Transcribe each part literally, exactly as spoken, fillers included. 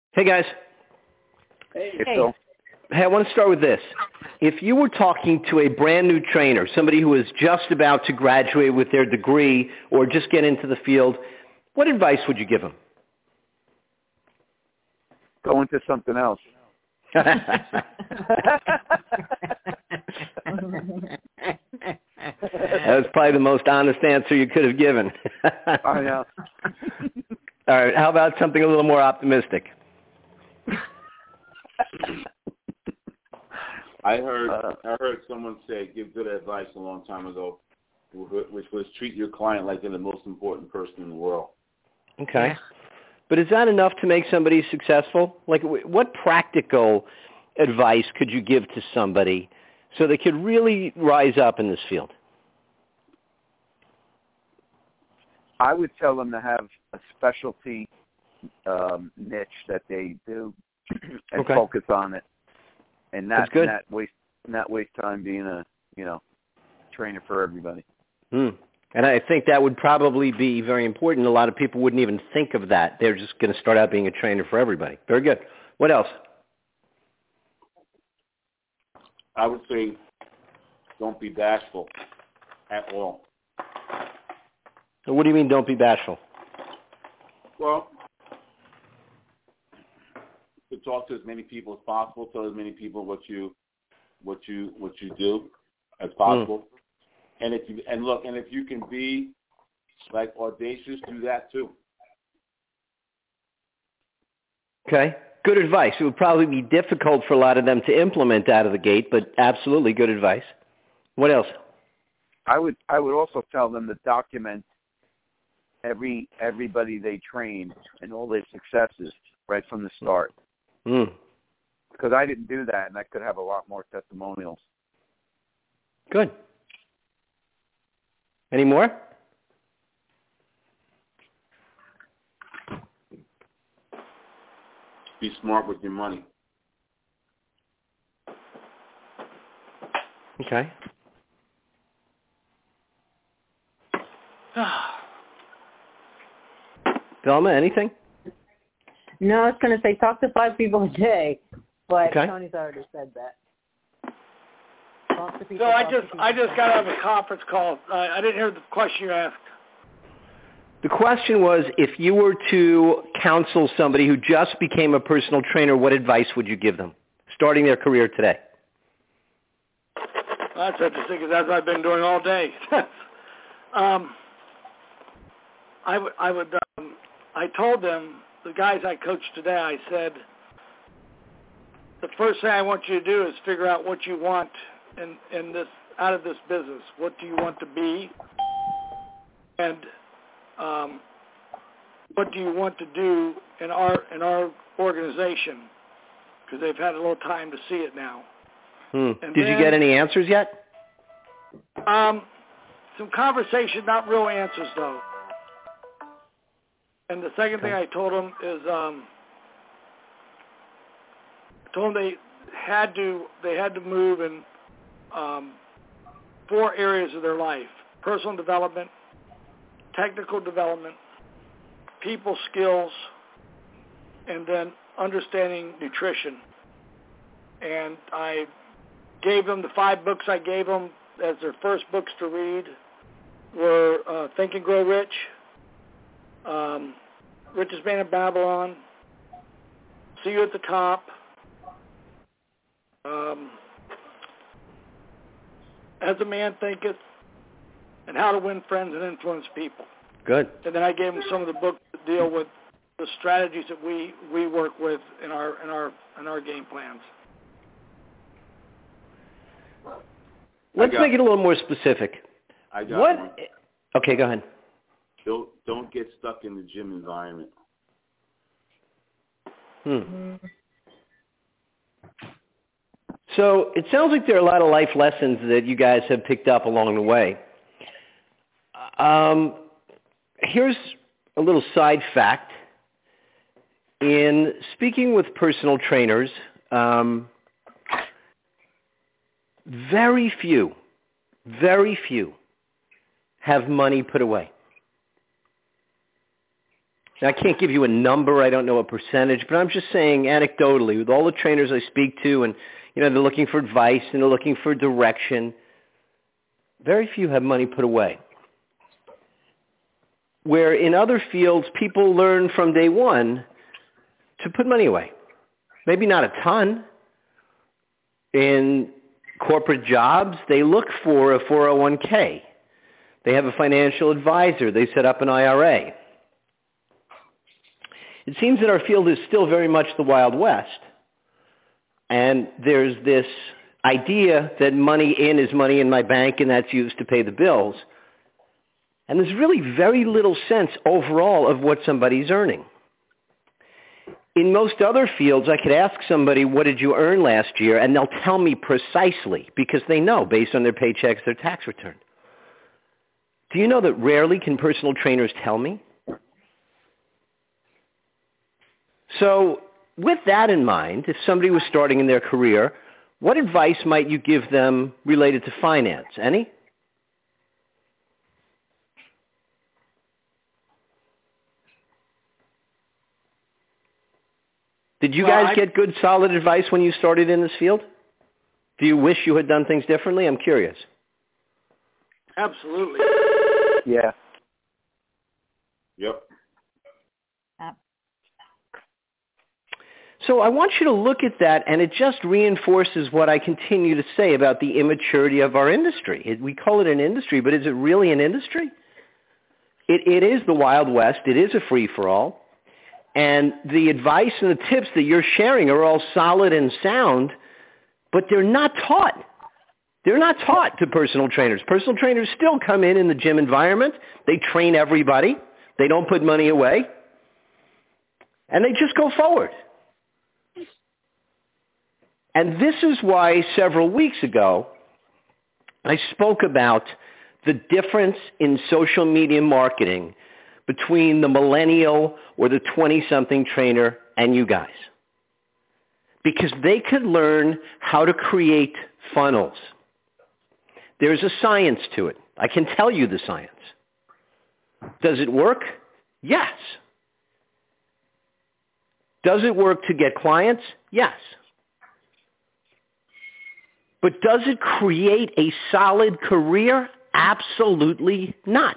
Hey, guys. Hey. Hey, Phil. Hey, I want to start with this. If you were talking to a brand new trainer, somebody who is just about to graduate with their degree or just get into the field, what advice would you give them? Go into something else. That was probably the most honest answer you could have given. I know. All right, how about something a little more optimistic? I heard uh, I heard someone say, give good advice a long time ago, which was treat your client like they're the most important person in the world. Okay. Yeah. But is that enough to make somebody successful? Like, what practical advice could you give to somebody so they could really rise up in this field? I would tell them to have a specialty um, niche that they do and okay. focus on it, and not That's good. not waste not waste time being a you know trainer for everybody. Hmm. And I think that would probably be very important. A lot of people wouldn't even think of that. They're just going to start out being a trainer for everybody. Very good. What else? I would say don't be bashful at all. So what do you mean don't be bashful? Well, to talk to as many people as possible, tell as many people what you what you what you do as possible. Mm. And if you and look, and if you can be like audacious, do that too. Okay, good advice. It would probably be difficult for a lot of them to implement out of the gate, but absolutely good advice. What else? I would I would also tell them to document every everybody they train and all their successes right from the start. Mm. Because I didn't do that, and I could have a lot more testimonials. Good. Any more? Be smart with your money. Okay. Velma, anything? No, I was going to say talk to five people a day, but okay. Tony's already said that. Talk to people, so I talk just to people, I just got out of a conference call. Uh, I didn't hear the question you asked. The question was, if you were to counsel somebody who just became a personal trainer, what advice would you give them, starting their career today? That's interesting, because that's what I've been doing all day. um, I would, I would, um, I told them, the guys I coached today, I said, the first thing I want you to do is figure out what you want in, in this, out of this business. What do you want to be? And um, what do you want to do in our, in our organization? Because they've had a little time to see it now. Hmm. Did then, you get any answers yet? Um, some conversation, not real answers, though. And the second okay. thing I told them is, um, I told them they had to they had to move in um, four areas of their life: personal development, technical development, people skills, and then understanding nutrition. And I gave them the five books I gave them as their first books to read were uh, Think and Grow Rich, um, Richest Man in Babylon, See You at the Top, um, As a Man Thinketh, and How to Win Friends and Influence People. Good. And then I gave them some of the books that deal with the strategies that we, we work with in our in our in our game plans. Let's make it a little more specific. I got what? one. Okay, go ahead. Don't don't get stuck in the gym environment. Hmm. So it sounds like there are a lot of life lessons that you guys have picked up along the way. Um, here's a little side fact. In speaking with personal trainers, um, very few, very few have money put away. Now, I can't give you a number. I don't know a percentage, but I'm just saying anecdotally, with all the trainers I speak to, and you know, they're looking for advice and they're looking for direction, very few have money put away. Where in other fields, people learn from day one to put money away. Maybe not a ton. In corporate jobs, they look for a four oh one k. They have a financial advisor. They set up an I R A. It seems that our field is still very much the Wild West. And there's this idea that money in is money in my bank and that's used to pay the bills. And there's really very little sense overall of what somebody's earning. In most other fields, I could ask somebody, what did you earn last year? And they'll tell me precisely because they know based on their paychecks, their tax return. Do you know that rarely can personal trainers tell me? So with that in mind, if somebody was starting in their career, what advice might you give them related to finance? Any? Did you well, guys I, get good, solid advice when you started in this field? Do you wish you had done things differently? I'm curious. Absolutely. Yeah. Yep. So I want you to look at that, and it just reinforces what I continue to say about the immaturity of our industry. It, we call it an industry, but is it really an industry? It, it is the Wild West. It is a free-for-all. And the advice and the tips that you're sharing are all solid and sound, but they're not taught. They're not taught to personal trainers. Personal trainers still come in in the gym environment. They train everybody. They don't put money away. And they just go forward. And this is why several weeks ago I spoke about the difference in social media marketing between the millennial or the twenty-something trainer and you guys. Because they could learn how to create funnels. There's a science to it. I can tell you the science. Does it work? Yes. Does it work to get clients? Yes. But does it create a solid career? Absolutely not.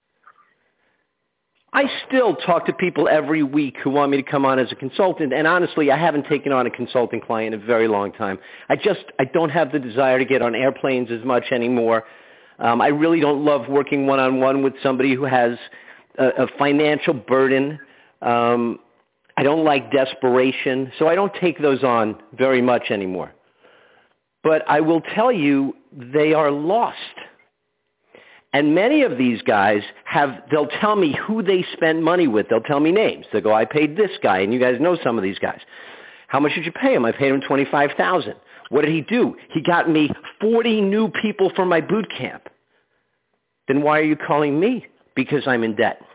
I still talk to people every week who want me to come on as a consultant, and honestly, I haven't taken on a consulting client in a very long time. I just, I don't have the desire to get on airplanes as much anymore. Um, I really don't love working one-on-one with somebody who has a, a financial burden. Um, I don't like desperation, so I don't take those on very much anymore. But I will tell you, they are lost. And many of these guys have, they'll tell me who they spend money with. They'll tell me names. They'll go, I paid this guy, and you guys know some of these guys. How much did you pay him? I paid him twenty-five thousand dollars. What did he do? He got me forty new people for my boot camp. Then why are you calling me? Because I'm in debt.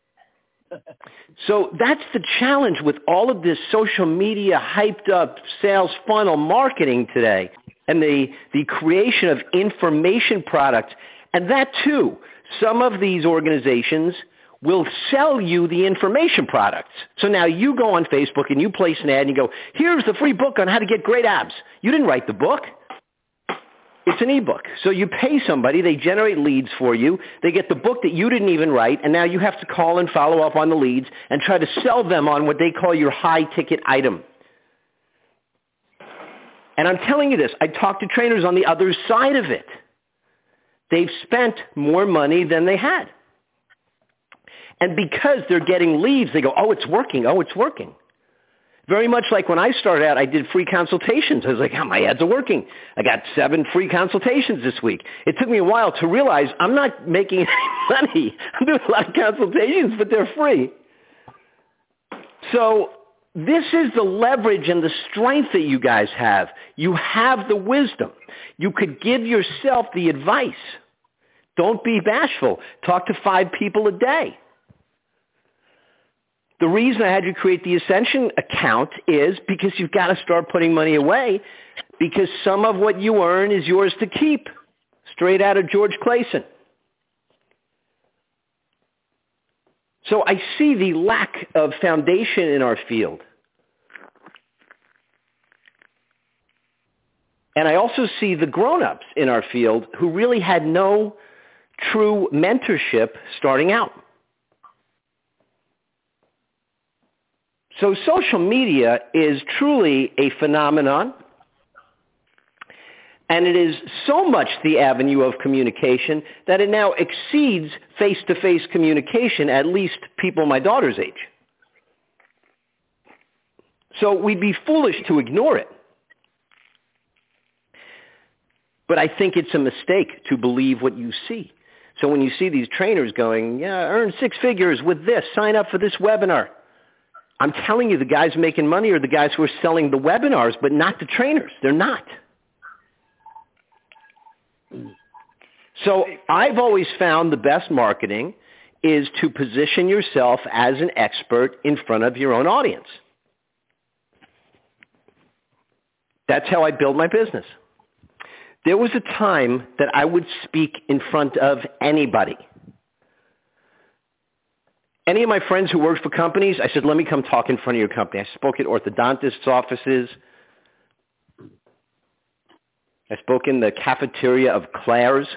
So that's the challenge with all of this social media hyped up sales funnel marketing today and the, the creation of information products. And that too, some of these organizations will sell you the information products. So now you go on Facebook and you place an ad and you go, here's the free book on how to get great abs. You didn't write the book. It's an ebook. So you pay somebody, they generate leads for you, they get the book that you didn't even write, and now you have to call and follow up on the leads and try to sell them on what they call your high-ticket item. And I'm telling you this, I talk to trainers on the other side of it. They've spent more money than they had. And because they're getting leads, they go, oh, it's working, oh, it's working. Very much like when I started out, I did free consultations. I was like, oh, my ads are working. I got seven free consultations this week. It took me a while to realize I'm not making any money. I'm doing a lot of consultations, but they're free. So this is the leverage and the strength that you guys have. You have the wisdom. You could give yourself the advice. Don't be bashful. Talk to five people a day. The reason I had you create the Ascension account is because you've got to start putting money away because some of what you earn is yours to keep, straight out of George Clason. So I see the lack of foundation in our field. And I also see the grown-ups in our field who really had no true mentorship starting out. So social media is truly a phenomenon, and it is so much the avenue of communication that it now exceeds face-to-face communication, at least people my daughter's age. So we'd be foolish to ignore it. But I think it's a mistake to believe what you see. So when you see these trainers going, yeah, earn six figures with this, sign up for this webinar. I'm telling you, the guys making money are the guys who are selling the webinars, but not the trainers. They're not. So I've always found the best marketing is to position yourself as an expert in front of your own audience. That's how I build my business. There was a time that I would speak in front of anybody. Any of my friends who worked for companies, I said, let me come talk in front of your company. I spoke at orthodontists' offices. I spoke in the cafeteria of Claire's.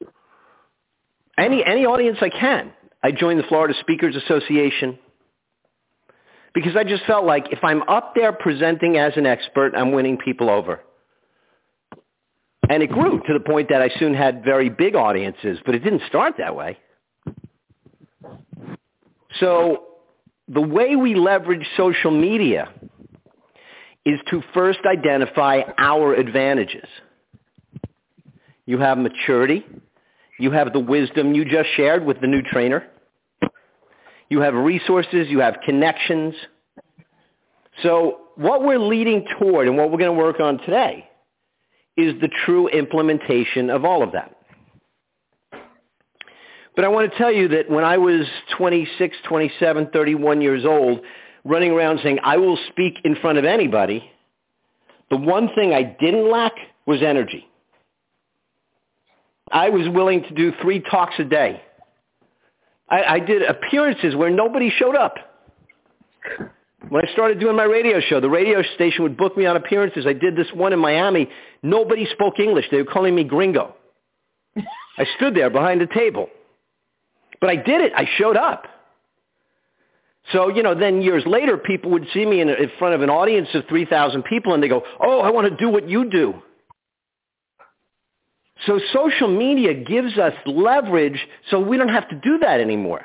Any, any audience I can. I joined the Florida Speakers Association because I just felt like if I'm up there presenting as an expert, I'm winning people over. And it grew to the point that I soon had very big audiences, but it didn't start that way. So the way we leverage social media is to first identify our advantages. You have maturity. You have the wisdom you just shared with the new trainer. You have resources. You have connections. So what we're leading toward and what we're going to work on today is the true implementation of all of that. But I want to tell you that when I was twenty-six, twenty-seven, thirty-one years old, running around saying, I will speak in front of anybody, the one thing I didn't lack was energy. I was willing to do three talks a day. I, I did appearances where nobody showed up. When I started doing my radio show, the radio station would book me on appearances. I did this one in Miami. Nobody spoke English. They were calling me gringo. I stood there behind the table. But I did it. I showed up. So, you know, then years later, people would see me in, in front of an audience of three thousand people, and they go, oh, I want to do what you do. So social media gives us leverage so we don't have to do that anymore.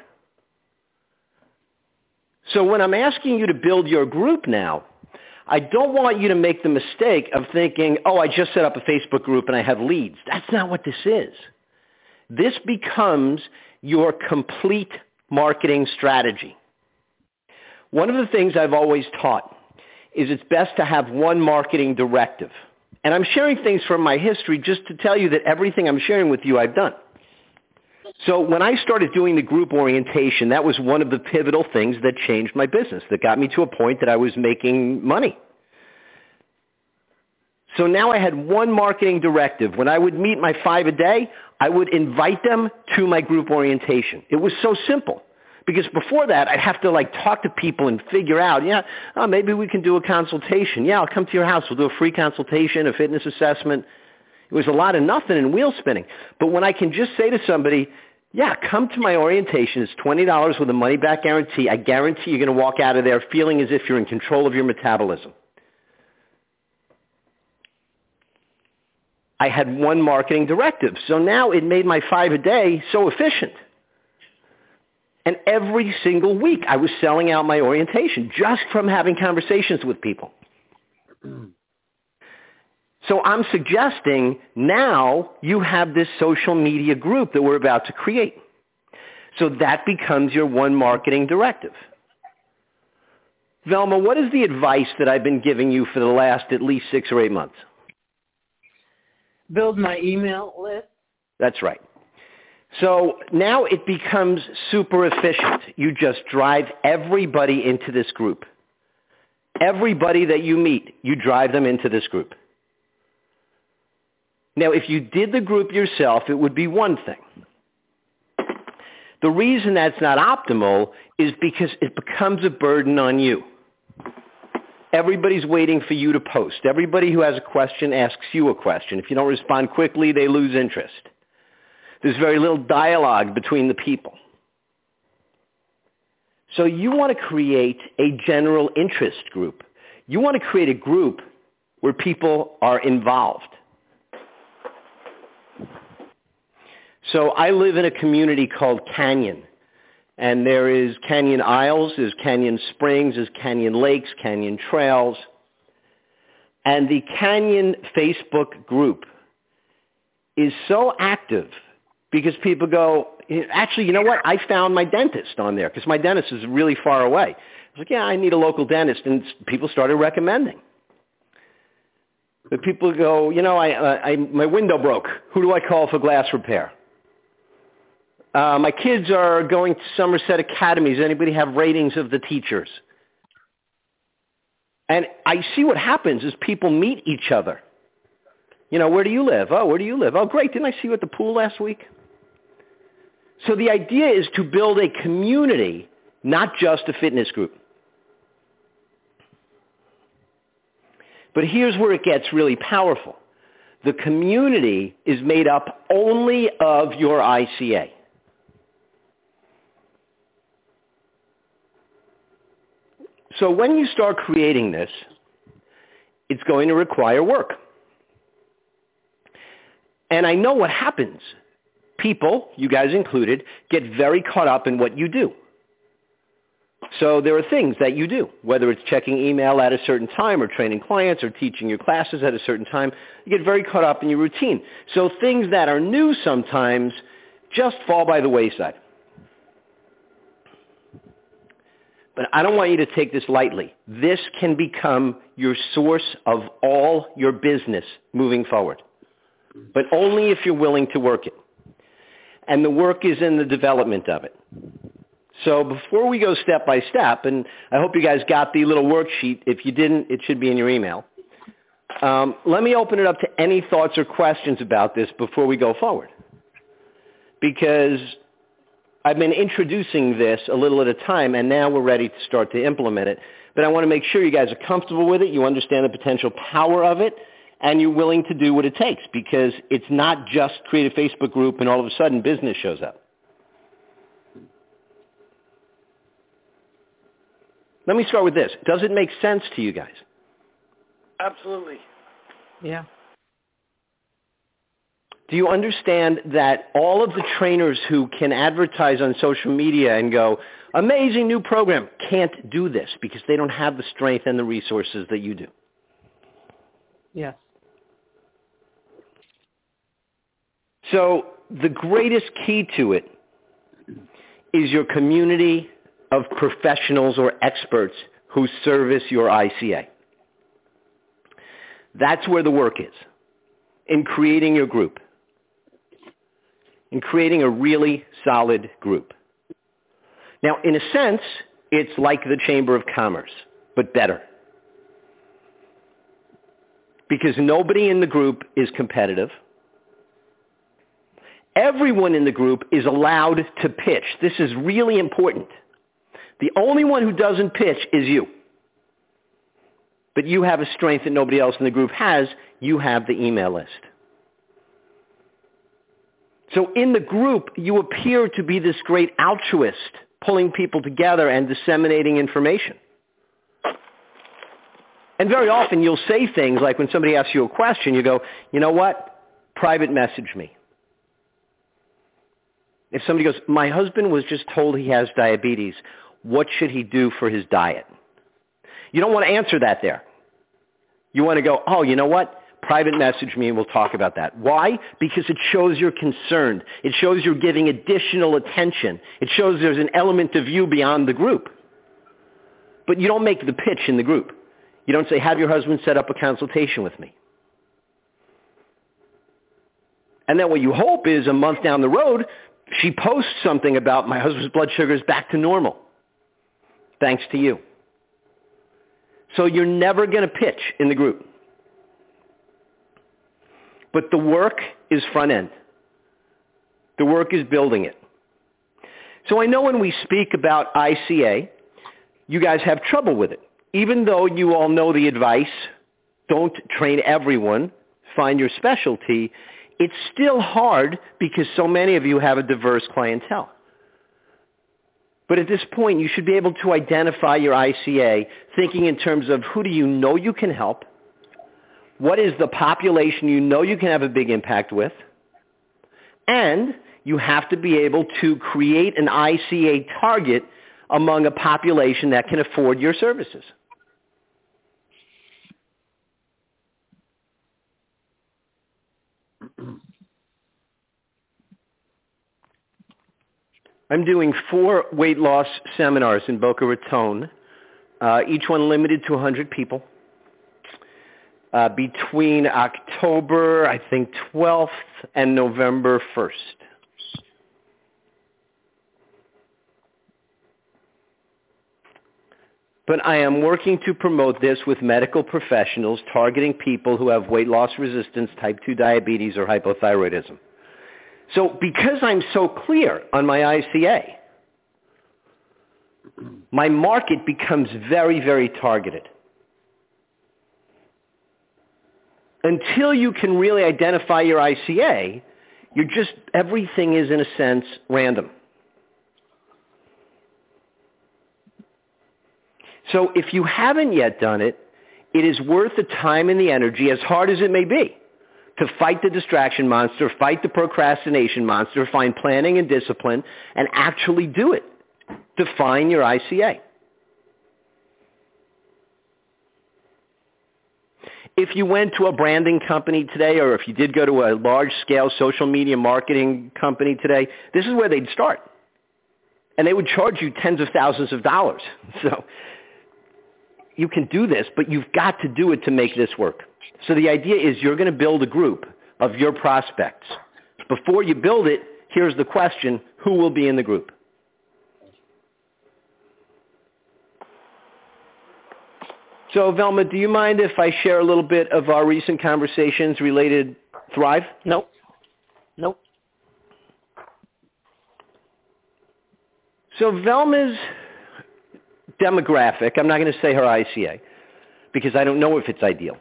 So when I'm asking you to build your group now, I don't want you to make the mistake of thinking, oh, I just set up a Facebook group and I have leads. That's not what this is. This becomes your complete marketing strategy. One of the things I've always taught is it's best to have one marketing directive. And I'm sharing things from my history just to tell you that everything I'm sharing with you I've done. So when I started doing the group orientation, that was one of the pivotal things that changed my business, that got me to a point that I was making money. So now I had one marketing directive. When I would meet my five a day, I would invite them to my group orientation. It was so simple. Because before that, I'd have to like talk to people and figure out, yeah, oh, maybe we can do a consultation. Yeah, I'll come to your house. We'll do a free consultation, a fitness assessment. It was a lot of nothing and wheel spinning. But when I can just say to somebody, yeah, come to my orientation. It's twenty dollars with a money-back guarantee. I guarantee you're going to walk out of there feeling as if you're in control of your metabolism. I had one marketing directive. So now it made my five a day so efficient. And every single week I was selling out my orientation just from having conversations with people. So I'm suggesting now you have this social media group that we're about to create. So that becomes your one marketing directive. Velma, what is the advice that I've been giving you for the last at least six or eight months? Build my email list. That's right. So now it becomes super efficient. You just drive everybody into this group. Everybody that you meet, you drive them into this group. Now, if you did the group yourself, it would be one thing. The reason that's not optimal is because it becomes a burden on you. Everybody's waiting for you to post. Everybody who has a question asks you a question. If you don't respond quickly, they lose interest. There's very little dialogue between the people. So you want to create a general interest group. You want to create a group where people are involved. So I live in a community called Canyon. And there is Canyon Isles, there's Canyon Springs, there's Canyon Lakes, Canyon Trails. And the Canyon Facebook group is so active because people go, actually, you know what? I found my dentist on there because my dentist is really far away. I was like, yeah, I need a local dentist. And people started recommending. But people go, you know, I, I, my window broke. Who do I call for glass repair? Uh, my kids are going to Somerset Academy. Does anybody have ratings of the teachers? And I see what happens is people meet each other. You know, where do you live? Oh, where do you live? Oh, great. Didn't I see you at the pool last week? So the idea is to build a community, not just a fitness group. But here's where it gets really powerful. The community is made up only of your I C A. So when you start creating this, it's going to require work. And I know what happens. People, you guys included, get very caught up in what you do. So there are things that you do, whether it's checking email at a certain time or training clients or teaching your classes at a certain time. You get very caught up in your routine. So things that are new sometimes just fall by the wayside. But I don't want you to take this lightly. This can become your source of all your business moving forward, but only if you're willing to work it. And the work is in the development of it. So before we go step by step, and I hope you guys got the little worksheet. If you didn't, it should be in your email. Um, let me open it up to any thoughts or questions about this before we go forward. Because I've been introducing this a little at a time, and now we're ready to start to implement it. But I want to make sure you guys are comfortable with it, you understand the potential power of it, and you're willing to do what it takes, because it's not just create a Facebook group and all of a sudden business shows up. Let me start with this. Does it make sense to you guys? Absolutely. Yeah. Do you understand that all of the trainers who can advertise on social media and go, amazing new program, can't do this because they don't have the strength and the resources that you do? Yes. So the greatest key to it is your community of professionals or experts who service your I C A. That's where the work is, in creating your group, in creating a really solid group. Now, in a sense, it's like the Chamber of Commerce, but better. Because nobody in the group is competitive. Everyone in the group is allowed to pitch. This is really important. The only one who doesn't pitch is you. But you have a strength that nobody else in the group has. You have the email list. So in the group, you appear to be this great altruist, pulling people together and disseminating information. And very often you'll say things like when somebody asks you a question, you go, you know what? Private message me. If somebody goes, my husband was just told he has diabetes, what should he do for his diet? You don't want to answer that there. You want to go, oh, you know what? Private message me and we'll talk about that. Why? Because it shows you're concerned. It shows you're giving additional attention. It shows there's an element of you beyond the group. But you don't make the pitch in the group. You don't say, have your husband set up a consultation with me. And then what you hope is a month down the road, she posts something about my husband's blood sugar is back to normal. Thanks to you. So you're never going to pitch in the group. But the work is front end. The work is building it. So I know when we speak about I C A, you guys have trouble with it. Even though you all know the advice, don't train everyone, find your specialty, it's still hard because so many of you have a diverse clientele. But at this point, you should be able to identify your I C A thinking in terms of who do you know you can help, what is the population you know you can have a big impact with, and you have to be able to create an I C A target among a population that can afford your services. I'm doing four weight loss seminars in Boca Raton, uh, each one limited to one hundred people, uh, between October, I think, twelfth and November first. But I am working to promote this with medical professionals targeting people who have weight loss resistance, type two diabetes, or hypothyroidism. So because I'm so clear on my I C A, my market becomes very, very targeted. Until you can really identify your I C A, you're just, everything is in a sense random. So if you haven't yet done it, it is worth the time and the energy, as hard as it may be, to fight the distraction monster, fight the procrastination monster, find planning and discipline, and actually do it. Define your I C A. If you went to a branding company today, or if you did go to a large-scale social media marketing company today, this is where they'd start. And they would charge you tens of thousands of dollars. So you can do this, but you've got to do it to make this work. So the idea is you're going to build a group of your prospects. Before you build it, here's the question: who will be in the group? So Velma, do you mind if I share a little bit of our recent conversations related Thrive? Nope. Nope. So Velma's demographic, I'm not going to say her I C A because I don't know if it's ideal.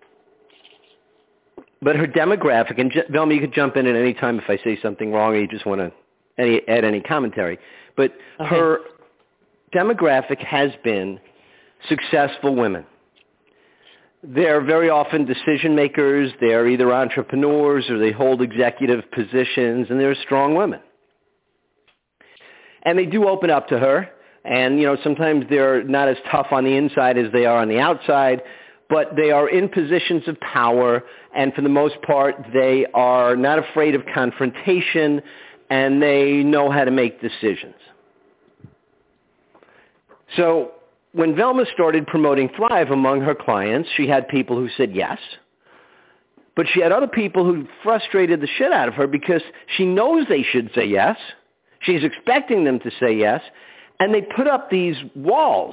But her demographic, and Velma, you could jump in at any time if I say something wrong or you just want to any, add any commentary. But okay. Her demographic has been successful women. They're very often decision makers. They're either entrepreneurs or they hold executive positions, and they're strong women. And they do open up to her. And, you know, sometimes they're not as tough on the inside as they are on the outside, but they are in positions of power, and for the most part, they are not afraid of confrontation, and they know how to make decisions. So when Velma started promoting Thrive among her clients, she had people who said yes, but she had other people who frustrated the shit out of her because she knows they should say yes. She's expecting them to say yes, and they put up these walls.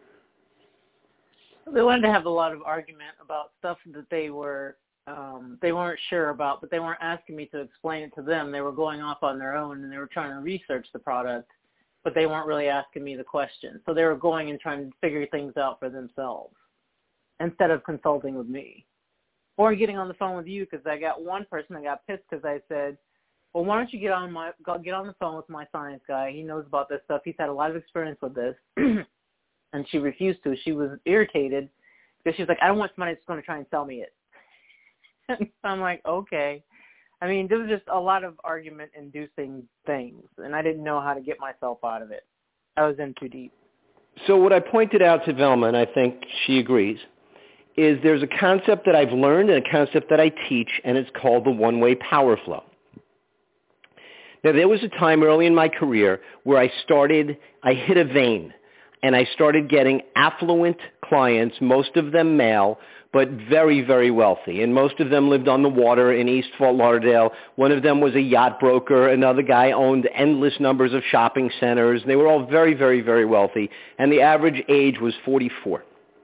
They wanted to have a lot of argument about stuff that they were um, they weren't sure about, but they weren't asking me to explain it to them. They were going off on their own, and they were trying to research the product, but they weren't really asking me the question. So they were going and trying to figure things out for themselves instead of consulting with me or getting on the phone with you, because I got one person that got pissed because I said, well, why don't you get on my get on the phone with my science guy? He knows about this stuff. He's had a lot of experience with this. And she refused to. She was irritated because she was like, I don't want somebody that's going to try and sell me it. I'm like, okay. I mean, there was just a lot of argument-inducing things, and I didn't know how to get myself out of it. I was in too deep. So what I pointed out to Velma, and I think she agrees, is there's a concept that I've learned and a concept that I teach, and it's called the one-way power flow. Now, there was a time early in my career where I started, I hit a vein, and I started getting affluent clients, most of them male, but very, very wealthy. And most of them lived on the water in East Fort Lauderdale. One of them was a yacht broker. Another guy owned endless numbers of shopping centers. They were all very, very, very wealthy. And the average age was forty-four.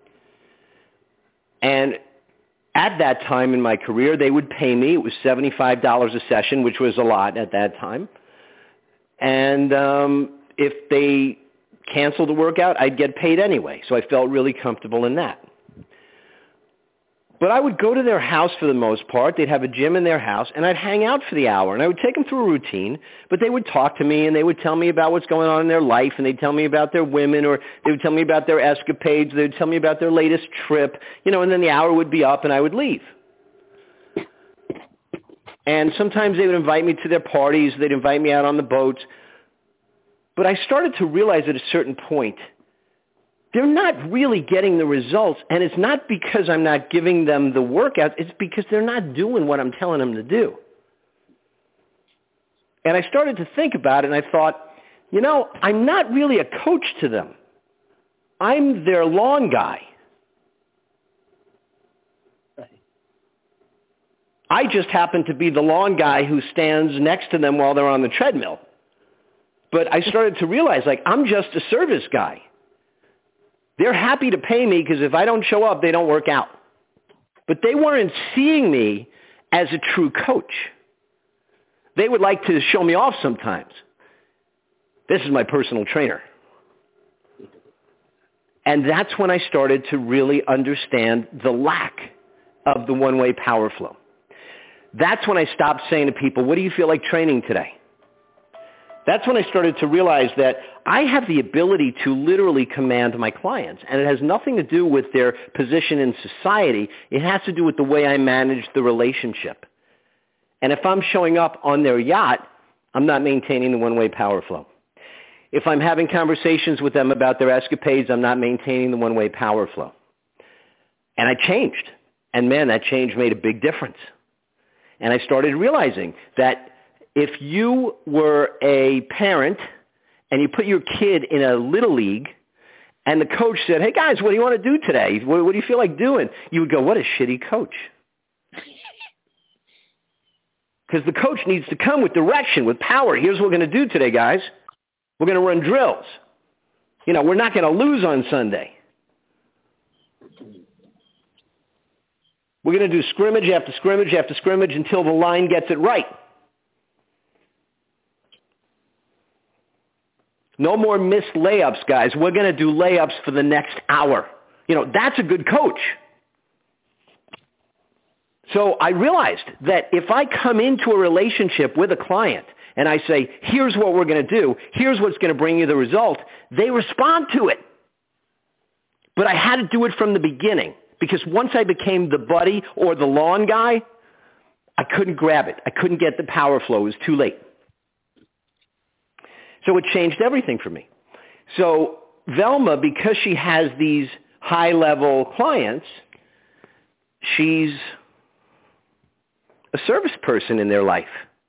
And at that time in my career, they would pay me. It was seventy-five dollars a session, which was a lot at that time. And um, if they canceled the workout, I'd get paid anyway. So I felt really comfortable in that. But I would go to their house for the most part. They'd have a gym in their house, and I'd hang out for the hour. And I would take them through a routine, but they would talk to me, and they would tell me about what's going on in their life, and they'd tell me about their women, or they would tell me about their escapades. They would tell me about their latest trip, you know, and then the hour would be up, and I would leave. And sometimes they would invite me to their parties. They'd invite me out on the boats. But I started to realize at a certain point, they're not really getting the results, and it's not because I'm not giving them the workout. It's because they're not doing what I'm telling them to do. And I started to think about it, and I thought, you know, I'm not really a coach to them. I'm their lawn guy. I just happen to be the lawn guy who stands next to them while they're on the treadmill. But I started to realize, like, I'm just a service guy. They're happy to pay me because if I don't show up, they don't work out. But they weren't seeing me as a true coach. They would like to show me off sometimes. This is my personal trainer. And that's when I started to really understand the lack of the one-way power flow. That's when I stopped saying to people, what do you feel like training today? That's when I started to realize that I have the ability to literally command my clients, and it has nothing to do with their position in society. It has to do with the way I manage the relationship. And if I'm showing up on their yacht, I'm not maintaining the one-way power flow. If I'm having conversations with them about their escapades, I'm not maintaining the one-way power flow. And I changed. And man, that change made a big difference. And I started realizing that if you were a parent and you put your kid in a little league and the coach said, hey guys, what do you want to do today? What, what do you feel like doing? You would go, what a shitty coach. Because the coach needs to come with direction, with power. Here's what we're going to do today, guys. We're going to run drills. You know, we're not going to lose on Sunday. We're going to do scrimmage after scrimmage after scrimmage until the line gets it right. No more missed layups, guys. We're going to do layups for the next hour. You know, that's a good coach. So I realized that if I come into a relationship with a client and I say, here's what we're going to do, here's what's going to bring you the result, they respond to it. But I had to do it from the beginning because once I became the buddy or the lawn guy, I couldn't grab it. I couldn't get the power flow. It was too late. So it changed everything for me. So Velma, because she has these high-level clients, she's a service person in their life.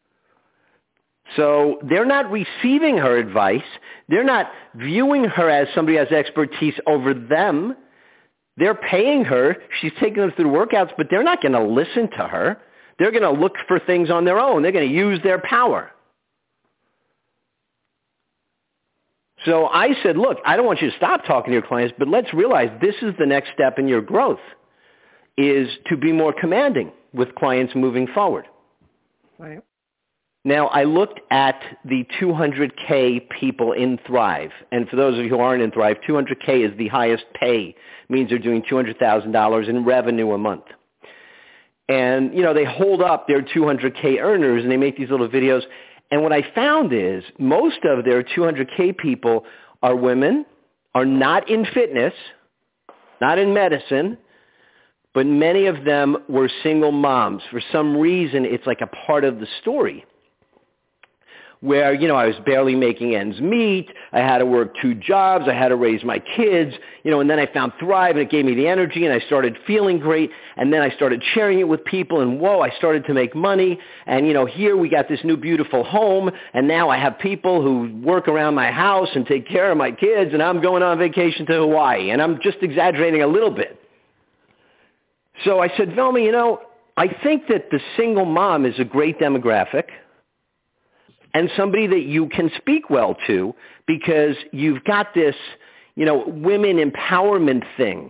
So they're not receiving her advice. They're not viewing her as somebody who has expertise over them. They're paying her. She's taking them through the workouts, but they're not going to listen to her. They're going to look for things on their own. They're going to use their power. So I said, look, I don't want you to stop talking to your clients, but let's realize this is the next step in your growth, is to be more commanding with clients moving forward. Right. Now, I looked at the two hundred K people in Thrive. And for those of you who aren't in Thrive, two hundred K is the highest pay. It means they're doing two hundred thousand dollars in revenue a month. And, you know, they hold up their two hundred K earners and they make these little videos. And what I found is most of their two hundred K people are women, are not in fitness, not in medicine, but many of them were single moms. For some reason, it's like a part of the story where, you know, I was barely making ends meet. I had to work two jobs. I had to raise my kids, you know, and then I found Thrive and it gave me the energy and I started feeling great. And then I started sharing it with people and whoa, I started to make money. And, you know, here we got this new beautiful home and now I have people who work around my house and take care of my kids and I'm going on vacation to Hawaii. And I'm just exaggerating a little bit. So I said, Velma, you know, I think that the single mom is a great demographic and somebody that you can speak well to because you've got this, you know, women empowerment thing.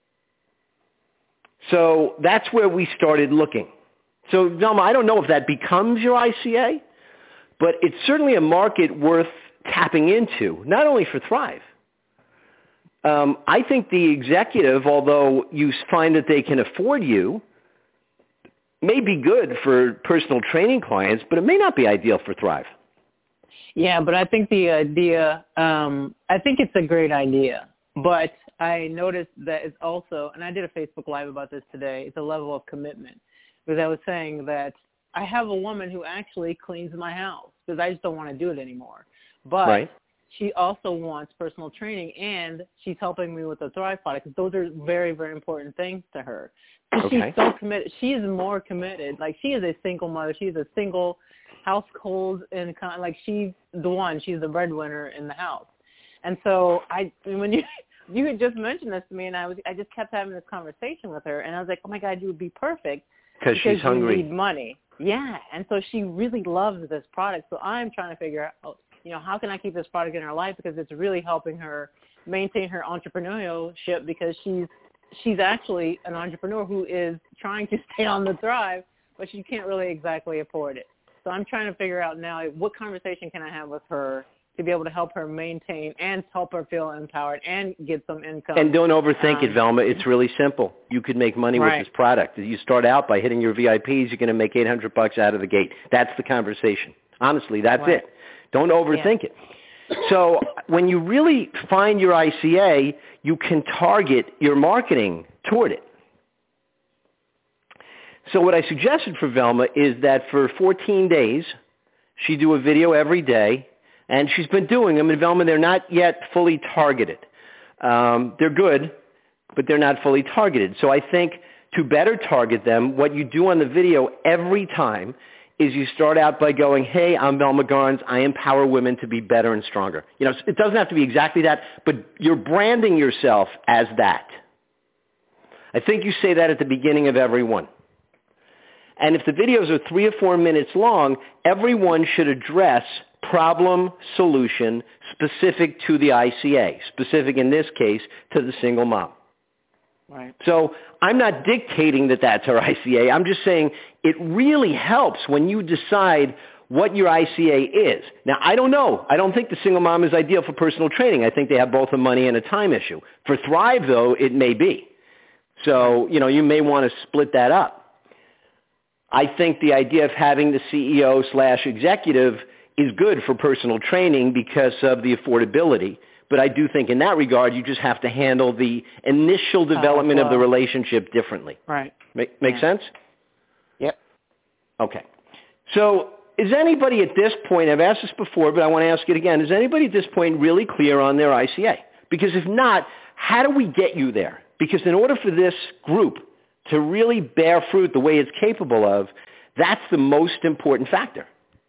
So that's where we started looking. So, Velma, I don't know if that becomes your I C A, but it's certainly a market worth tapping into, not only for Thrive. Um, I think the executive, although you find that they can afford you, may be good for personal training clients, but it may not be ideal for Thrive. Yeah, but I think the idea, um, I think it's a great idea, but I noticed that it's also, and I did a Facebook Live about this today, it's a level of commitment, because I was saying that I have a woman who actually cleans my house because I just don't want to do it anymore. But right. she also wants personal training, and she's helping me with the Thrive product because those are very, very important things to her. So okay. She's so committed. She is more committed. Like, she is a single mother. She's a single household, and kind of like she's the one. She's the breadwinner in the house. And so I, when you you had just mentioned this to me, and I was I just kept having this conversation with her, and I was like, oh my God, you would be perfect because she's hungry. You need money. Yeah, and so she really loves this product. So I'm trying to figure out, you know, how can I keep this product in her life, because it's really helping her maintain her entrepreneurship, because she's she's actually an entrepreneur who is trying to stay on the Thrive, but she can't really exactly afford it. So I'm trying to figure out now, what conversation can I have with her to be able to help her maintain and help her feel empowered and get some income. And don't overthink um, it, Velma. It's really simple. You could make money right. with this product. You start out by hitting your V I Ps. You're going to make eight hundred bucks out of the gate. That's the conversation. Honestly, that's right. it. Don't overthink yeah. it. So when you really find your I C A, you can target your marketing toward it. So what I suggested for Velma is that for fourteen days, she do a video every day, and she's been doing them. And Velma, they're not yet fully targeted. Um, they're good, but they're not fully targeted. So I think to better target them, what you do on the video every time is you start out by going, hey, I'm Velma Garnes. I empower women to be better and stronger. You know, it doesn't have to be exactly that, but you're branding yourself as that. I think you say that at the beginning of every one. And if the videos are three or four minutes long, everyone should address problem, solution, specific to the I C A, specific in this case to the single mom. Right. So I'm not dictating that that's her I C A. I'm just saying it really helps when you decide what your I C A is. Now, I don't know. I don't think the single mom is ideal for personal training. I think they have both a money and a time issue. For Thrive, though, it may be. So, you know, you may want to split that up. I think the idea of having the C E O slash executive is good for personal training because of the affordability. But I do think in that regard, you just have to handle the initial development oh, well. of the relationship differently. Right. Make, make yeah. sense? Yep. Okay. So is anybody at this point, I've asked this before, but I want to ask it again, is anybody at this point really clear on their I C A? Because if not, how do we get you there? Because in order for this group to really bear fruit the way it's capable of, that's the most important factor.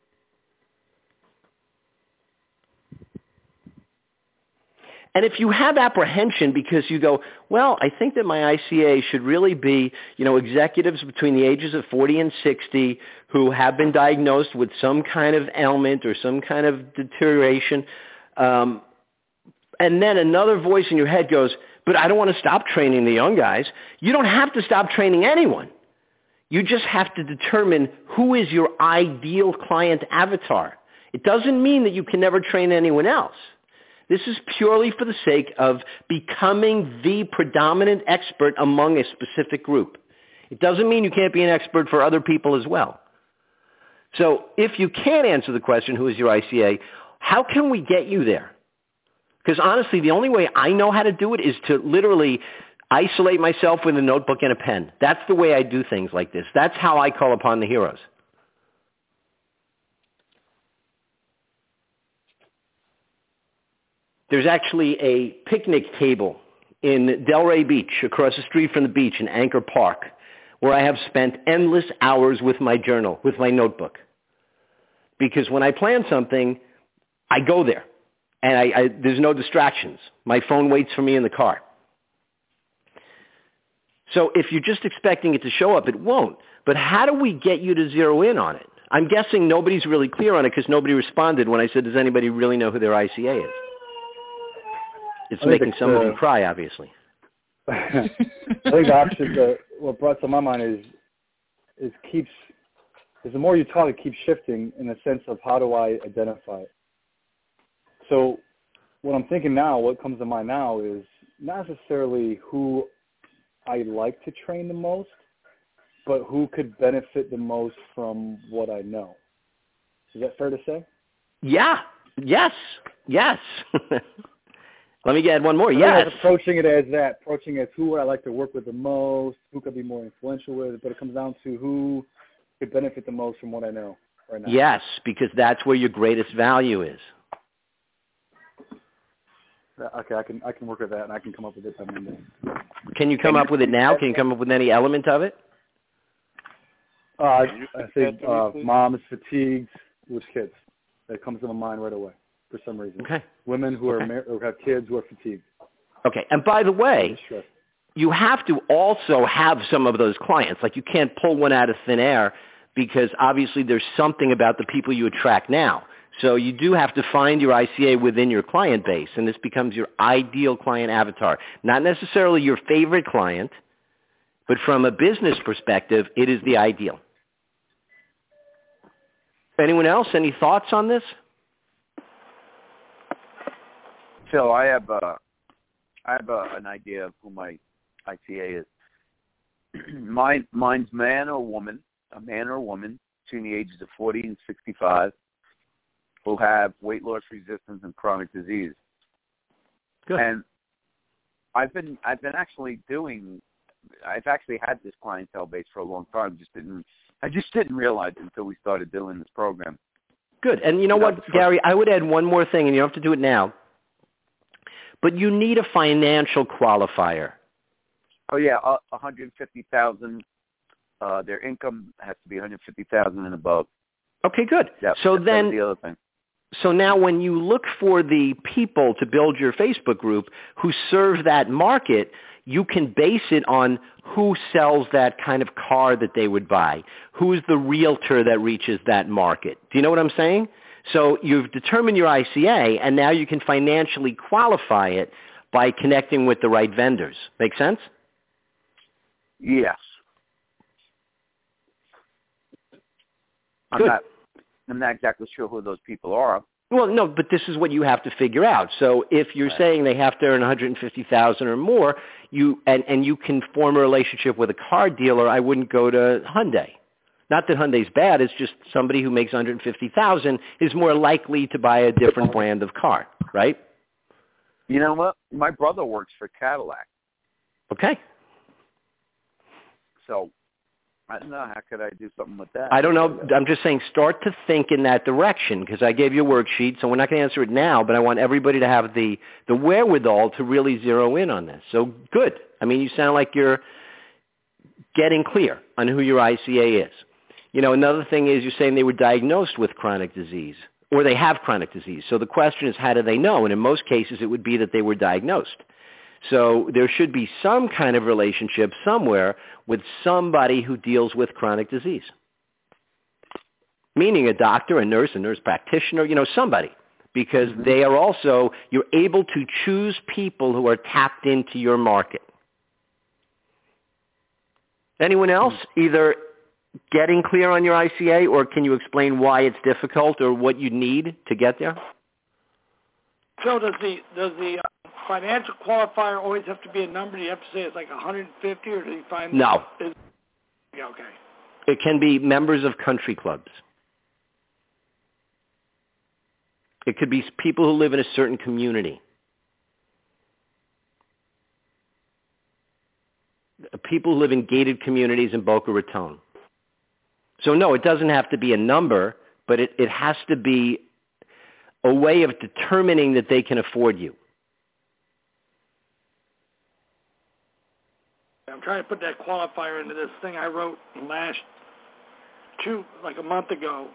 And if you have apprehension because you go, well, I think that my I C A should really be, you know, executives between the ages of forty and sixty who have been diagnosed with some kind of ailment or some kind of deterioration, um, and then another voice in your head goes, but I don't want to stop training the young guys. You don't have to stop training anyone. You just have to determine who is your ideal client avatar. It doesn't mean that you can never train anyone else. This is purely for the sake of becoming the predominant expert among a specific group. It doesn't mean you can't be an expert for other people as well. So if you can't answer the question, who is your I C A, how can we get you there? Because honestly, the only way I know how to do it is to literally isolate myself with a notebook and a pen. That's the way I do things like this. That's how I call upon the heroes. There's actually a picnic table in Delray Beach, across the street from the beach in Anchor Park, where I have spent endless hours with my journal, with my notebook. Because when I plan something, I go there. And I, I, there's no distractions. My phone waits for me in the car. So if you're just expecting it to show up, it won't. But how do we get you to zero in on it? I'm guessing nobody's really clear on it because nobody responded when I said, does anybody really know who their I C A is? It's making it's, some of uh, you cry, obviously. I think the option, uh, what brought to my mind is, is keeps Because the more you talk, it keeps shifting in the sense of how do I identify it. So what I'm thinking now, what comes to mind now is not necessarily who I like to train the most, but who could benefit the most from what I know. Is that fair to say? Yeah. Yes. Yes. Let me add one more. I Yes. was approaching it as that, approaching it as who would I like to work with the most, who could be more influential with, but it comes down to who could benefit the most from what I know right now. Yes, because that's where your greatest value is. Okay, I can I can work with that, and I can come up with it by Monday. Can you come up with it now? Can you come up with any element of it? Uh, I think uh, moms fatigued with kids. That comes to my mind right away for some reason. Okay. Women who okay. are mar- who have kids who are fatigued. Okay, and by the way, you have to also have some of those clients. Like you can't pull one out of thin air because obviously there's something about the people you attract now. So you do have to find your I C A within your client base, and this becomes your ideal client avatar. Not necessarily your favorite client, but from a business perspective, it is the ideal. Anyone else? Any thoughts on this? Phil, I have uh, I have uh, an idea of who my I C A is. Mine, mine's man or woman, a man or woman between the ages of forty and sixty-five who have weight loss resistance and chronic disease. Good. And I've been I've been actually doing I've actually had this clientele base for a long time. Just didn't I just didn't realize it until we started doing this program. Good. And you know what, Gary, I would add one more thing, and you don't have to do it now. But you need a financial qualifier. Oh yeah, uh, one hundred fifty thousand. Uh, their income has to be one hundred fifty thousand and above. Okay, good. Yep, so that, then, the other thing. So now when you look for the people to build your Facebook group who serve that market, you can base it on who sells that kind of car that they would buy. Who's the realtor that reaches that market? Do you know what I'm saying? So you've determined your I C A, and now you can financially qualify it by connecting with the right vendors. Make sense? Yes. I'm Good. not, I'm not exactly sure who those people are. Well, no, but this is what you have to figure out. So if you're right. saying they have to earn one hundred fifty thousand dollars or more, you and, and you can form a relationship with a car dealer, I wouldn't go to Hyundai. Not that Hyundai's bad, it's just somebody who makes one hundred fifty thousand dollars is more likely to buy a different brand of car, right? You know what? My brother works for Cadillac. Okay. So I don't know. How could I do something with that? I don't know. I'm just saying start to think in that direction because I gave you a worksheet, so we're not going to answer it now, but I want everybody to have the, the wherewithal to really zero in on this. So good. I mean, you sound like you're getting clear on who your I C A is. You know, another thing is you're saying they were diagnosed with chronic disease or they have chronic disease. So the question is, how do they know? And in most cases, it would be that they were diagnosed. So there should be some kind of relationship somewhere with somebody who deals with chronic disease, meaning a doctor, a nurse, a nurse practitioner, you know, somebody, because mm-hmm. they are also, you're able to choose people who are tapped into your market. Anyone else either getting clear on your I C A, or can you explain why it's difficult or what you need to get there? So does the does the uh, financial qualifier always have to be a number? Do you have to say it's like one hundred fifty, or do you find no? Is, yeah, okay. It can be members of country clubs. It could be people who live in a certain community. People who live in gated communities in Boca Raton. So no, it doesn't have to be a number, but it, it has to be a way of determining that they can afford you. I'm trying to put that qualifier into this thing I wrote last two, like a month ago.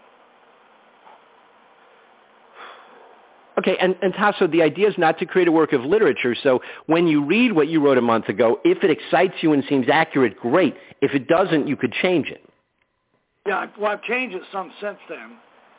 Okay, and, and Tasso, the idea is not to create a work of literature, so when you read what you wrote a month ago, if it excites you and seems accurate, great. If it doesn't, you could change it. Yeah, well, I've changed it some since then.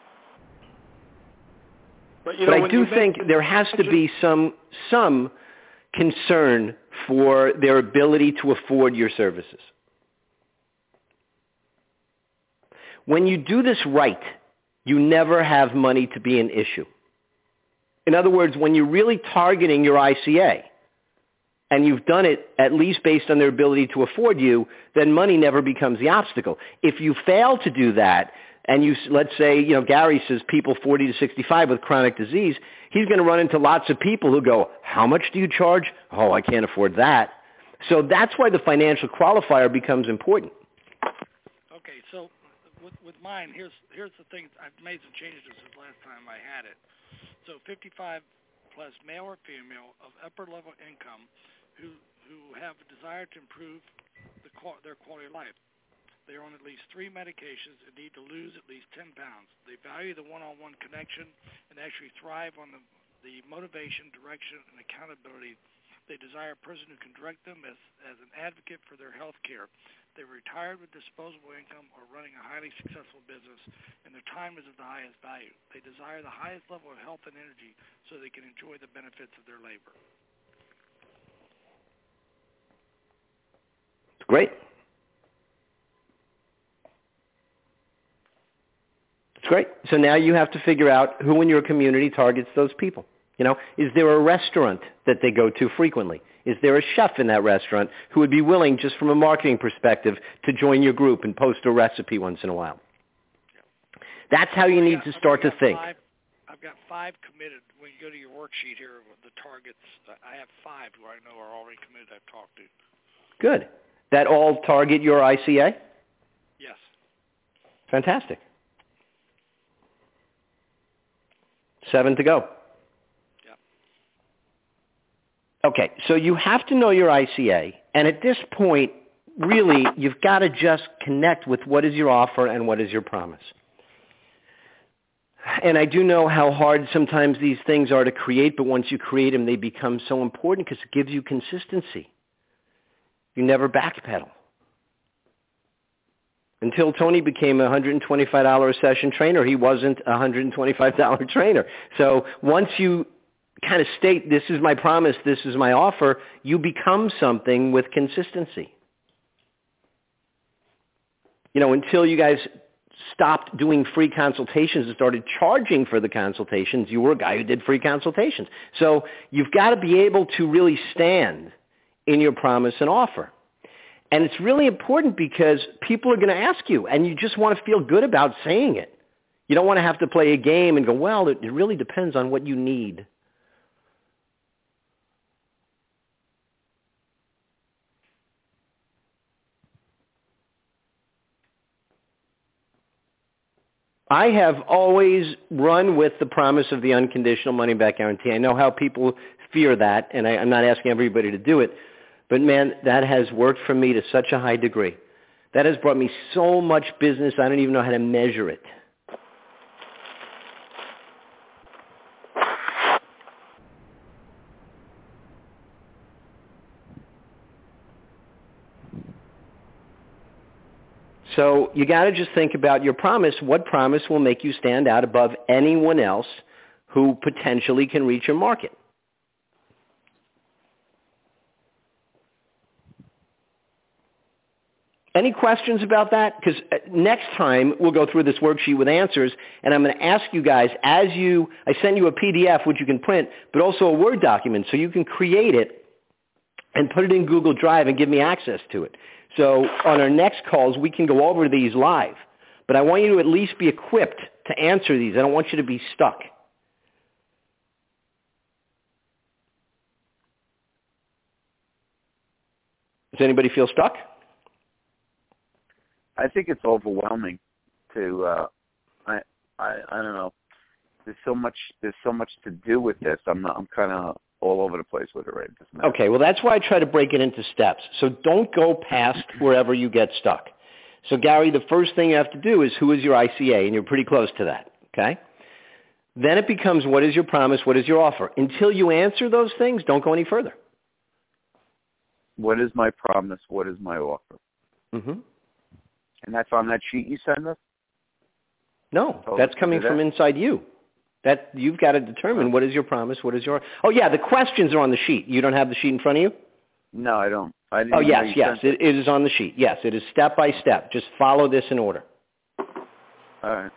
But, you but know, I do think there has to be some some concern for their ability to afford your services. When you do this right, you never have money to be an issue. In other words, when you're really targeting your I C A, and you've done it at least based on their ability to afford you, then money never becomes the obstacle. If you fail to do that, and you, let's say, you know, Gary says people forty to sixty-five with chronic disease, he's going to run into lots of people who go, how much do you charge? Oh, I can't afford that. So that's why the financial qualifier becomes important. Okay, so with, with mine, here's here's the thing. I've made some changes since last time I had it. So fifty-five plus, male or female, of upper-level income who who have a desire to improve the, their quality of life. They are on at least three medications and need to lose at least ten pounds. They value the one-on-one connection and actually thrive on the, the motivation, direction, and accountability. They desire a person who can direct them as, as an advocate for their health care. They're retired with disposable income or running a highly successful business, and their time is of the highest value. They desire the highest level of health and energy so they can enjoy the benefits of their labor. Great. It's great. So now you have to figure out who in your community targets those people. You know, is there a restaurant that they go to frequently? Is there a chef in that restaurant who would be willing, just from a marketing perspective, to join your group and post a recipe once in a while? That's how you need to start to think. Five, I've got five committed. When you go to your worksheet here, the targets, I have five who I know are already committed I've talked to. Good. That all target your I C A? Yes. Fantastic. Seven to go. Yeah. Okay, so you have to know your I C A, and at this point, really, you've got to just connect with what is your offer and what is your promise. And I do know how hard sometimes these things are to create, but once you create them, they become so important because it gives you consistency. You never backpedal. Until Tony became a one hundred twenty-five dollars a session trainer, he wasn't a one hundred twenty-five dollars trainer. So once you kind of state, this is my promise, this is my offer, you become something with consistency. You know, until you guys stopped doing free consultations and started charging for the consultations, you were a guy who did free consultations. So you've got to be able to really stand in your promise and offer. And it's really important because people are going to ask you, and you just want to feel good about saying it. You don't want to have to play a game and go, well, it, it really depends on what you need. I have always run with the promise of the unconditional money-back guarantee. I know how people fear that, and I, I'm not asking everybody to do it. But, man, that has worked for me to such a high degree. That has brought me so much business, I don't even know how to measure it. So you got to just think about your promise. What promise will make you stand out above anyone else who potentially can reach your market? Any questions about that? Because next time we'll go through this worksheet with answers, and I'm going to ask you guys, as you, I send you a P D F which you can print, but also a Word document so you can create it and put it in Google Drive and give me access to it. So on our next calls, we can go over these live. But I want you to at least be equipped to answer these. I don't want you to be stuck. Does anybody feel stuck? I think it's overwhelming to uh I I I don't know. There's so much there's so much to do with this. I'm not I'm kind of all over the place with it right now. Okay, well that's why I try to break it into steps. So don't go past wherever you get stuck. So Gary, the first thing you have to do is who is your I C A, and you're pretty close to that, okay? Then it becomes what is your promise, what is your offer? Until you answer those things, don't go any further. What is my promise? What is my offer? Mhm. And that's on that sheet you send us? No, Oh, that's coming that? from inside you. That you've got to determine what is your promise, what is your... Oh, yeah, the questions are on the sheet. You don't have the sheet in front of you? No, I don't. I didn't oh, know yes, you yes, sent it, it is on the sheet. Yes, it is step by step. Just follow this in order. All right.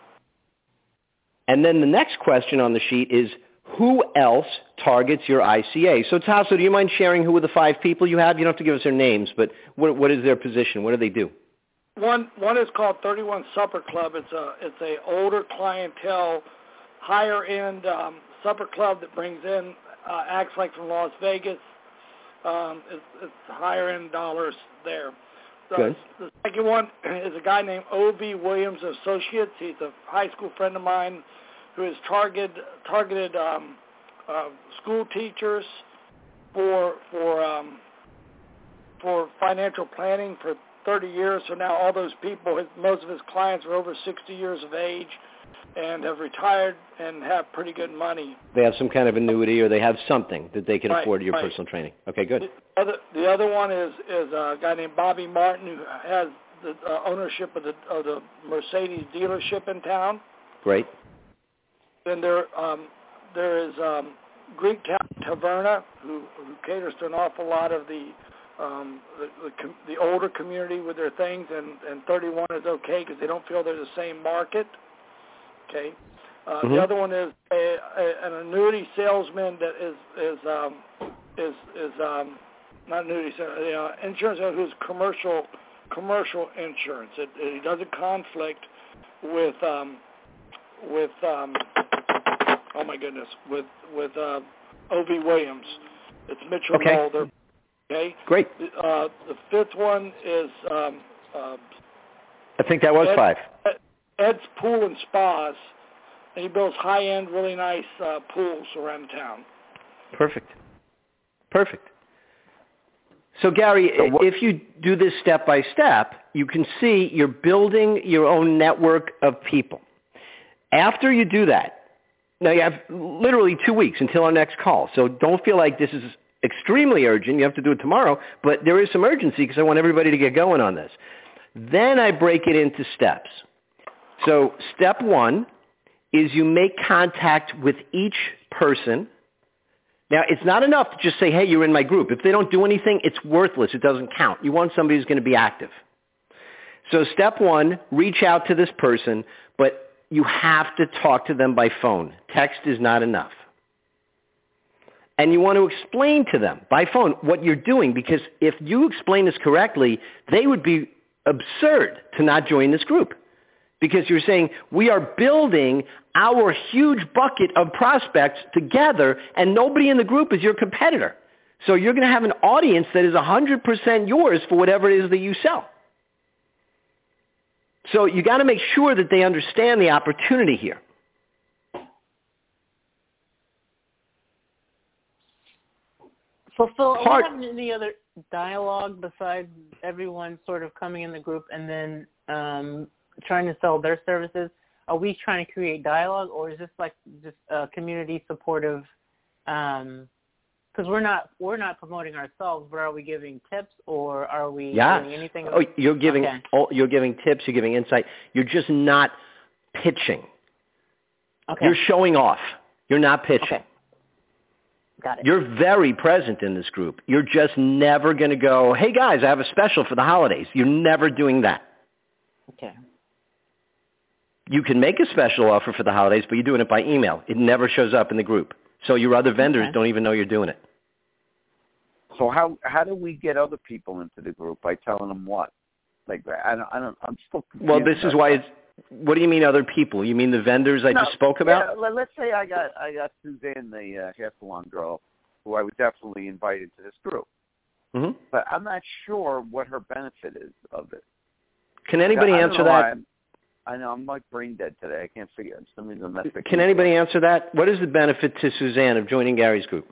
And then the next question on the sheet is, who else targets your I C A? So, Tasso, do you mind sharing who are the five people you have? You don't have to give us their names, but what, what is their position? What do they do? One one is called thirty-one Supper Club. It's a it's a older clientele, higher end um, supper club that brings in uh, acts like from Las Vegas. Um, it's, it's higher end dollars there. So Good. The second one is a guy named O V Williams Associates. He's a high school friend of mine who has targeted targeted um, uh, school teachers for for um, for financial planning for thirty years. So now all those people, his, most of his clients are over sixty years of age and have retired and have pretty good money. They have some kind of annuity, or they have something that they can Right, afford your right. personal training. Okay, good. The other, the other one is is a guy named Bobby Martin who has the uh, ownership of the of the Mercedes dealership in town. Great. Then there um, there is um, Greektown Taverna, who, who caters to an awful lot of the um, the, the, com- the older community with their things, and, and thirty-one is okay because they don't feel they're the same market. Okay. Uh, Mm-hmm. The other one is a, a, an annuity salesman that is is um, is is um, not annuity salesman, you know, insurance who's commercial commercial insurance. It, it doesn't conflict with um, with um, oh my goodness with with uh, O V Williams. It's Mitchell Okay. Mulder. Okay. Great. Uh, the fifth one is um, uh, I think that was Ed, five. Ed's Pool and Spas, and he builds high-end, really nice uh, pools around town. Perfect. Perfect. So, Gary, So what- if you do this step by step, you can see you're building your own network of people. After you do that, now you have literally two weeks until our next call, so don't feel like this is extremely urgent. You have to do it tomorrow, but there is some urgency because I want everybody to get going on this. Then I break it into steps. So step one is you make contact with each person. Now, it's not enough to just say, hey, you're in my group. If they don't do anything, it's worthless. It doesn't count. You want somebody who's going to be active. So step one, reach out to this person, but you have to talk to them by phone. Text is not enough. And you want to explain to them by phone what you're doing, because if you explain this correctly, they would be absurd to not join this group. Because you're saying, we are building our huge bucket of prospects together, and nobody in the group is your competitor. So you're going to have an audience that is one hundred percent yours for whatever it is that you sell. So you got to make sure that they understand the opportunity here. So, Phil, are Part- we having any other dialogue besides everyone sort of coming in the group and then um, trying to sell their services? Are we trying to create dialogue, or is this like just a community supportive? Um, because we're not we're not promoting ourselves, but are we giving tips, or are we Yes. doing anything? Oh, you're giving Okay. oh, you're giving tips. You're giving insight. You're just not pitching. Okay. You're showing off. You're not pitching. Okay. Got it. You're very present in this group. You're just never going to go, hey, guys, I have a special for the holidays. You're never doing that. Okay. You can make a special offer for the holidays, but you're doing it by email. It never shows up in the group. So your other vendors Okay. don't even know you're doing it. So how how do we get other people into the group by telling them what? Like I don't I don't I'm still confused. Well, this is about why that. it's, what do you mean other people? You mean the vendors I No, just spoke about? Yeah, let- let's say I got I got Suzanne, the uh, hair salon girl, who I would definitely invite into this group. Mm-hmm. But I'm not sure what her benefit is of it. Can anybody I don't answer know why that? I'm- I know I'm like brain dead today. I can't figure it. Some reason that's the Can anybody answer that? What is the benefit to Suzanne of joining Gary's group?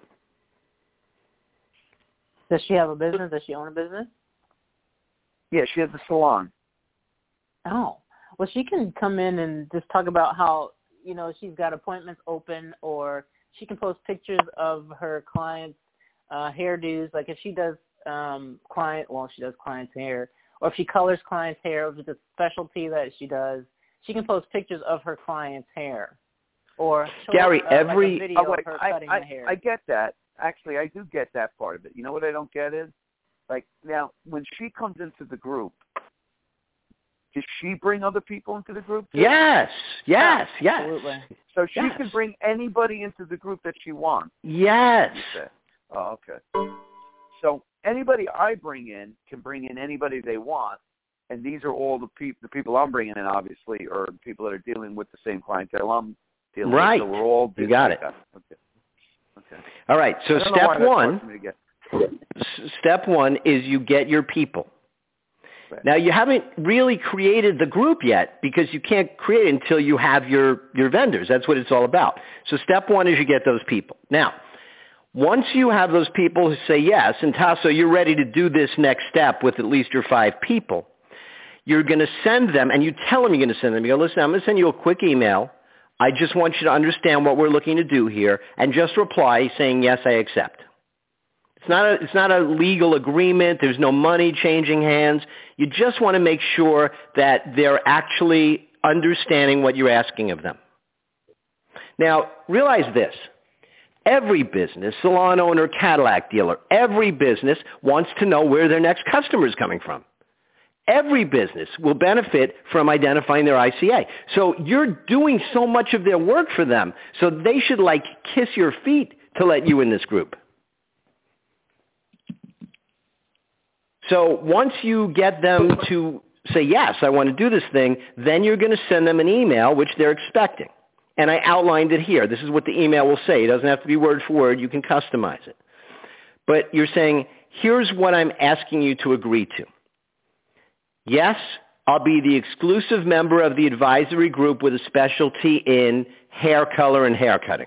Does she have a business? Does she own a business? Yeah, she has a salon. Oh, well, she can come in and just talk about how, you know, she's got appointments open, or she can post pictures of her clients' uh, hairdos. Like if she does um, client, well, she does clients' hair, or if she colors clients' hair, or if it's a specialty that she does, she can post pictures of her client's hair. Or show Gary, us, uh, every- like a video Oh, wait, of her I, cutting I, the hair. I get that. Actually, I do get that part of it. You know what I don't get is, like, now, when she comes into the group, does she bring other people into the group too? Yes, yes, yes. Absolutely. So she yes. can bring anybody into the group that she wants. Yes. You say. Oh, okay. So anybody I bring in can bring in anybody they want, and these are all the people. The people I'm bringing in, obviously, are people that are dealing with the same clientele I'm dealing right. with. So we're all you got like it. that. Okay. Okay. All right. So step one. S- step one is you get your people. Right. Now, you haven't really created the group yet because you can't create it until you have your, your vendors. That's what it's all about. So step one is you get those people. Now, once you have those people who say yes, and Tasso, you're ready to do this next step with at least your five people, you're going to send them, and you tell them you're going to send them. You go, listen, I'm going to send you a quick email. I just want you to understand what we're looking to do here, and just reply saying, yes, I accept. It's not a, it's not a legal agreement. There's no money changing hands. You just want to make sure that they're actually understanding what you're asking of them. Now, realize this. Every business, salon owner, Cadillac dealer, every business wants to know where their next customer is coming from. Every business will benefit from identifying their I C A. So you're doing so much of their work for them, so they should like kiss your feet to let you in this group. So once you get them to say, yes, I want to do this thing, then you're going to send them an email, which they're expecting. And I outlined it here. This is what the email will say. It doesn't have to be word for word. You can customize it. But you're saying, here's what I'm asking you to agree to. Yes, I'll be the exclusive member of the advisory group with a specialty in hair color and hair cutting.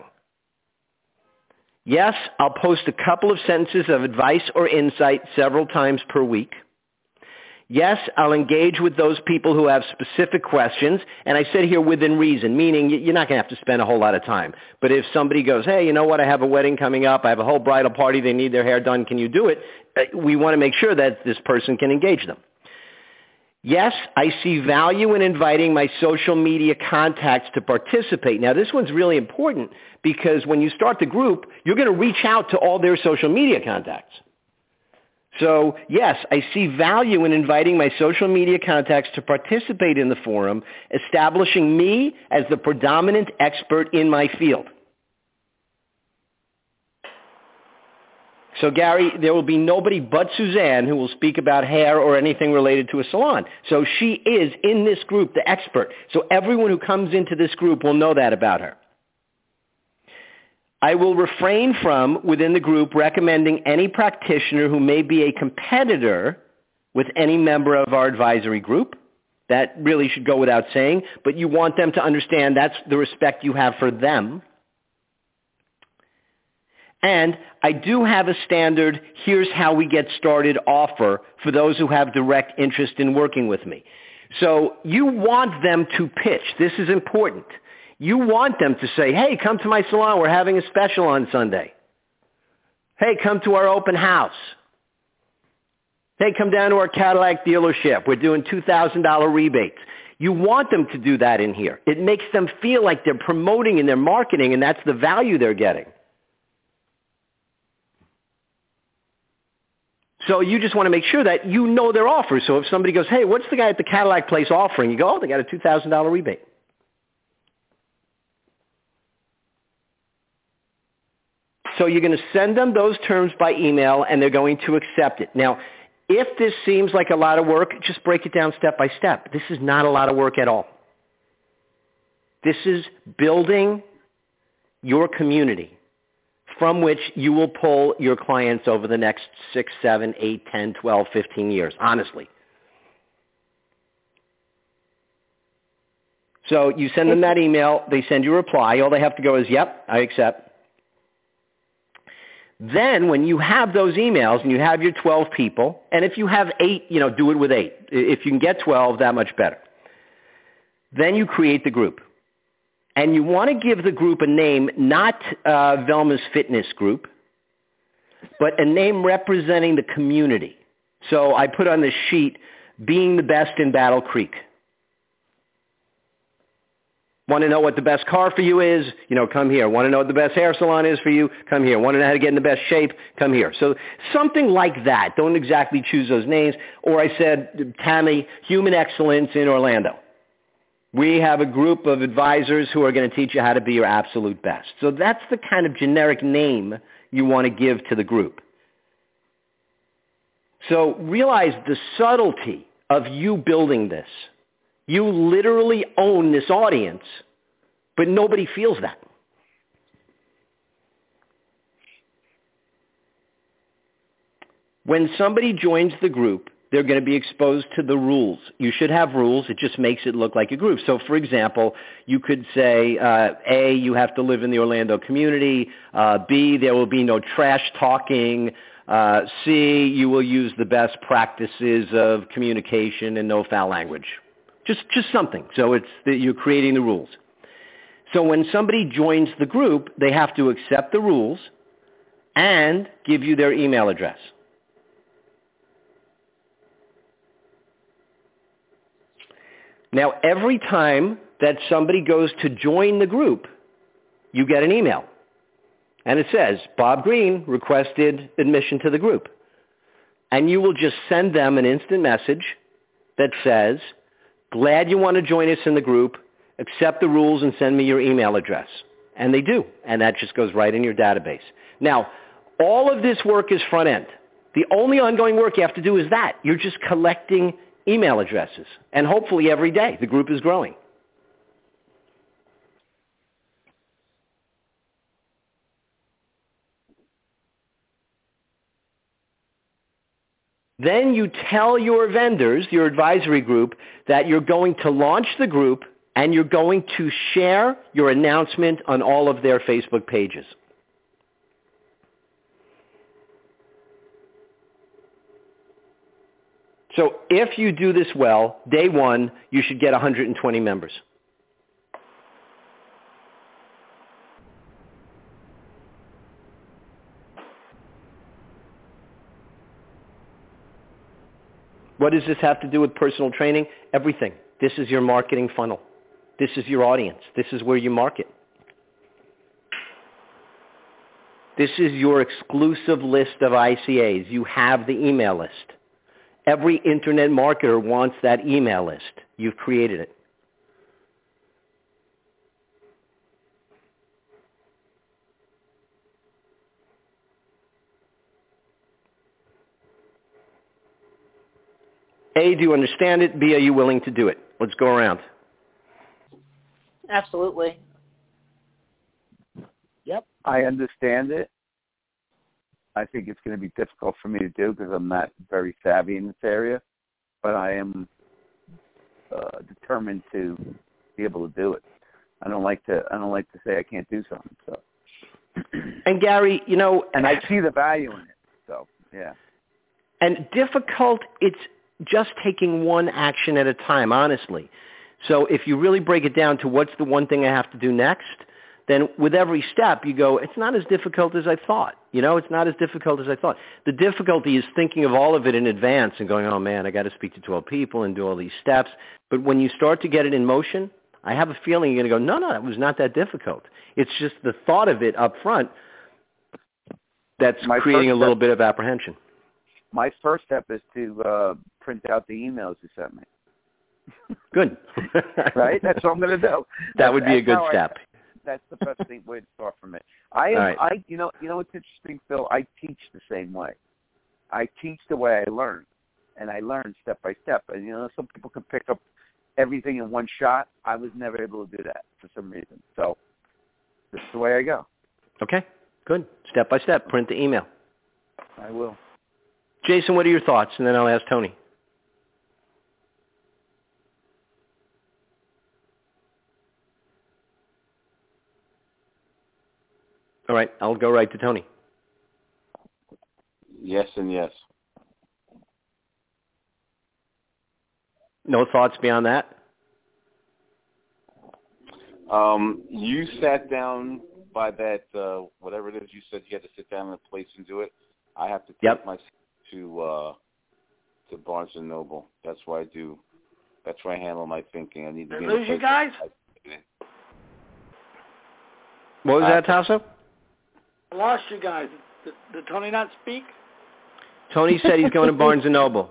Yes, I'll post a couple of sentences of advice or insight several times per week. Yes, I'll engage with those people who have specific questions, and I said here within reason, meaning you're not going to have to spend a whole lot of time. But if somebody goes, hey, you know what, I have a wedding coming up, I have a whole bridal party, they need their hair done, can you do it? We want to make sure that this person can engage them. Yes, I see value in inviting my social media contacts to participate. Now, this one's really important because when you start the group, you're going to reach out to all their social media contacts. So, yes, I see value in inviting my social media contacts to participate in the forum, establishing me as the predominant expert in my field. So, Gary, there will be nobody but Suzanne who will speak about hair or anything related to a salon. So she is, in this group, the expert. So everyone who comes into this group will know that about her. I will refrain from, within the group, recommending any practitioner who may be a competitor with any member of our advisory group. That really should go without saying, but you want them to understand that's the respect you have for them. And I do have a standard, here's how we get started offer for those who have direct interest in working with me. So you want them to pitch. This is important. You want them to say, hey, come to my salon. We're having a special on Sunday. Hey, come to our open house. Hey, come down to our Cadillac dealership. We're doing two thousand dollars rebates. You want them to do that in here. It makes them feel like they're promoting and they're marketing, and that's the value they're getting. So you just want to make sure that you know their offers. So if somebody goes, hey, what's the guy at the Cadillac place offering? You go, oh, they got a two thousand dollars rebate. So you're going to send them those terms by email, and they're going to accept it. Now, if this seems like a lot of work, just break it down step by step. This is not a lot of work at all. This is building your community from which you will pull your clients over the next six, seven, eight, ten, twelve, fifteen years, honestly. So you send them that email, they send you a reply. All they have to go is, yep, I accept. Then when you have those emails and you have your twelve people, and if you have eight, you know, do it with eight. If you can get twelve, that much better. Then you create the group. And you want to give the group a name, not uh, Velma's Fitness Group, but a name representing the community. So I put on the sheet, being the best in Battle Creek. Want to know what the best car for you is? You know, come here. Want to know what the best hair salon is for you? Come here. Want to know how to get in the best shape? Come here. So something like that. Don't exactly choose those names. Or I said, Tammy, Human Excellence in Orlando. We have a group of advisors who are going to teach you how to be your absolute best. So that's the kind of generic name you want to give to the group. So realize the subtlety of you building this. You literally own this audience, but nobody feels that. When somebody joins the group, they're going to be exposed to the rules. You should have rules. It just makes it look like a group. So, for example, you could say, uh, A, you have to live in the Orlando community. Uh, B, there will be no trash talking. Uh, C, you will use the best practices of communication and no foul language. Just, just something. So it's that you're creating the rules. So when somebody joins the group, they have to accept the rules and give you their email address. Now, every time that somebody goes to join the group, you get an email. And it says, Bob Greene requested admission to the group. And you will just send them an instant message that says, glad you want to join us in the group, accept the rules and send me your email address. And they do. And that just goes right in your database. Now, all of this work is front end. The only ongoing work you have to do is that. You're just collecting email addresses. And hopefully every day the group is growing. Then you tell your vendors, your advisory group, that you're going to launch the group and you're going to share your announcement on all of their Facebook pages. So if you do this well, day one, you should get one hundred twenty members. What does this have to do with personal training? Everything. This is your marketing funnel. This is your audience. This is where you market. This is your exclusive list of I C As. You have the email list. Every internet marketer wants that email list. You've created it. A, do you understand it? B, are you willing to do it? Let's go around. Absolutely. Yep, I understand it. I think it's going to be difficult for me to do because I'm not very savvy in this area, but I am uh, determined to be able to do it. I don't like to. I don't like to say I can't do something. So. And Gary, you know, and I see the value in it. So yeah. And difficult. It's just taking one action at a time, honestly. So if you really break it down to what's the one thing I have to do next, then with every step you go, it's not as difficult as I thought. You know, it's not as difficult as I thought. The difficulty is thinking of all of it in advance and going, oh man, I got to speak to twelve people and do all these steps. But when you start to get it in motion, I have a feeling you're going to go, no, no, that was not that difficult. It's just the thought of it up front that's My creating a little step, bit of apprehension. My first step is to uh, print out the emails you sent me. Good. Right? That's what I'm going to do. That would be a good step. I, that's the best thing, way to start from it. I am, right. I, you know, you know what's interesting, Phil? I teach the same way. I teach the way I learn, and I learn step by step. And, you know, some people can pick up everything in one shot. I was never able to do that for some reason. So this is the way I go. Okay, good. Step by step. Print the email. I will. Jason, what are your thoughts? And then I'll ask Tony. All right, I'll go right to Tony. Yes and yes. No thoughts beyond that? Um, you sat down by that, uh, whatever it is you said you had to sit down in a place and do it. I have to take yep. myself to uh, to Barnes and Noble. That's why I do. That's why I handle my thinking. I need to Did be lose you guys? What was Uh, that, Tasso? I lost you guys. Did, did Tony not speak? Tony said he's going to Barnes and Noble.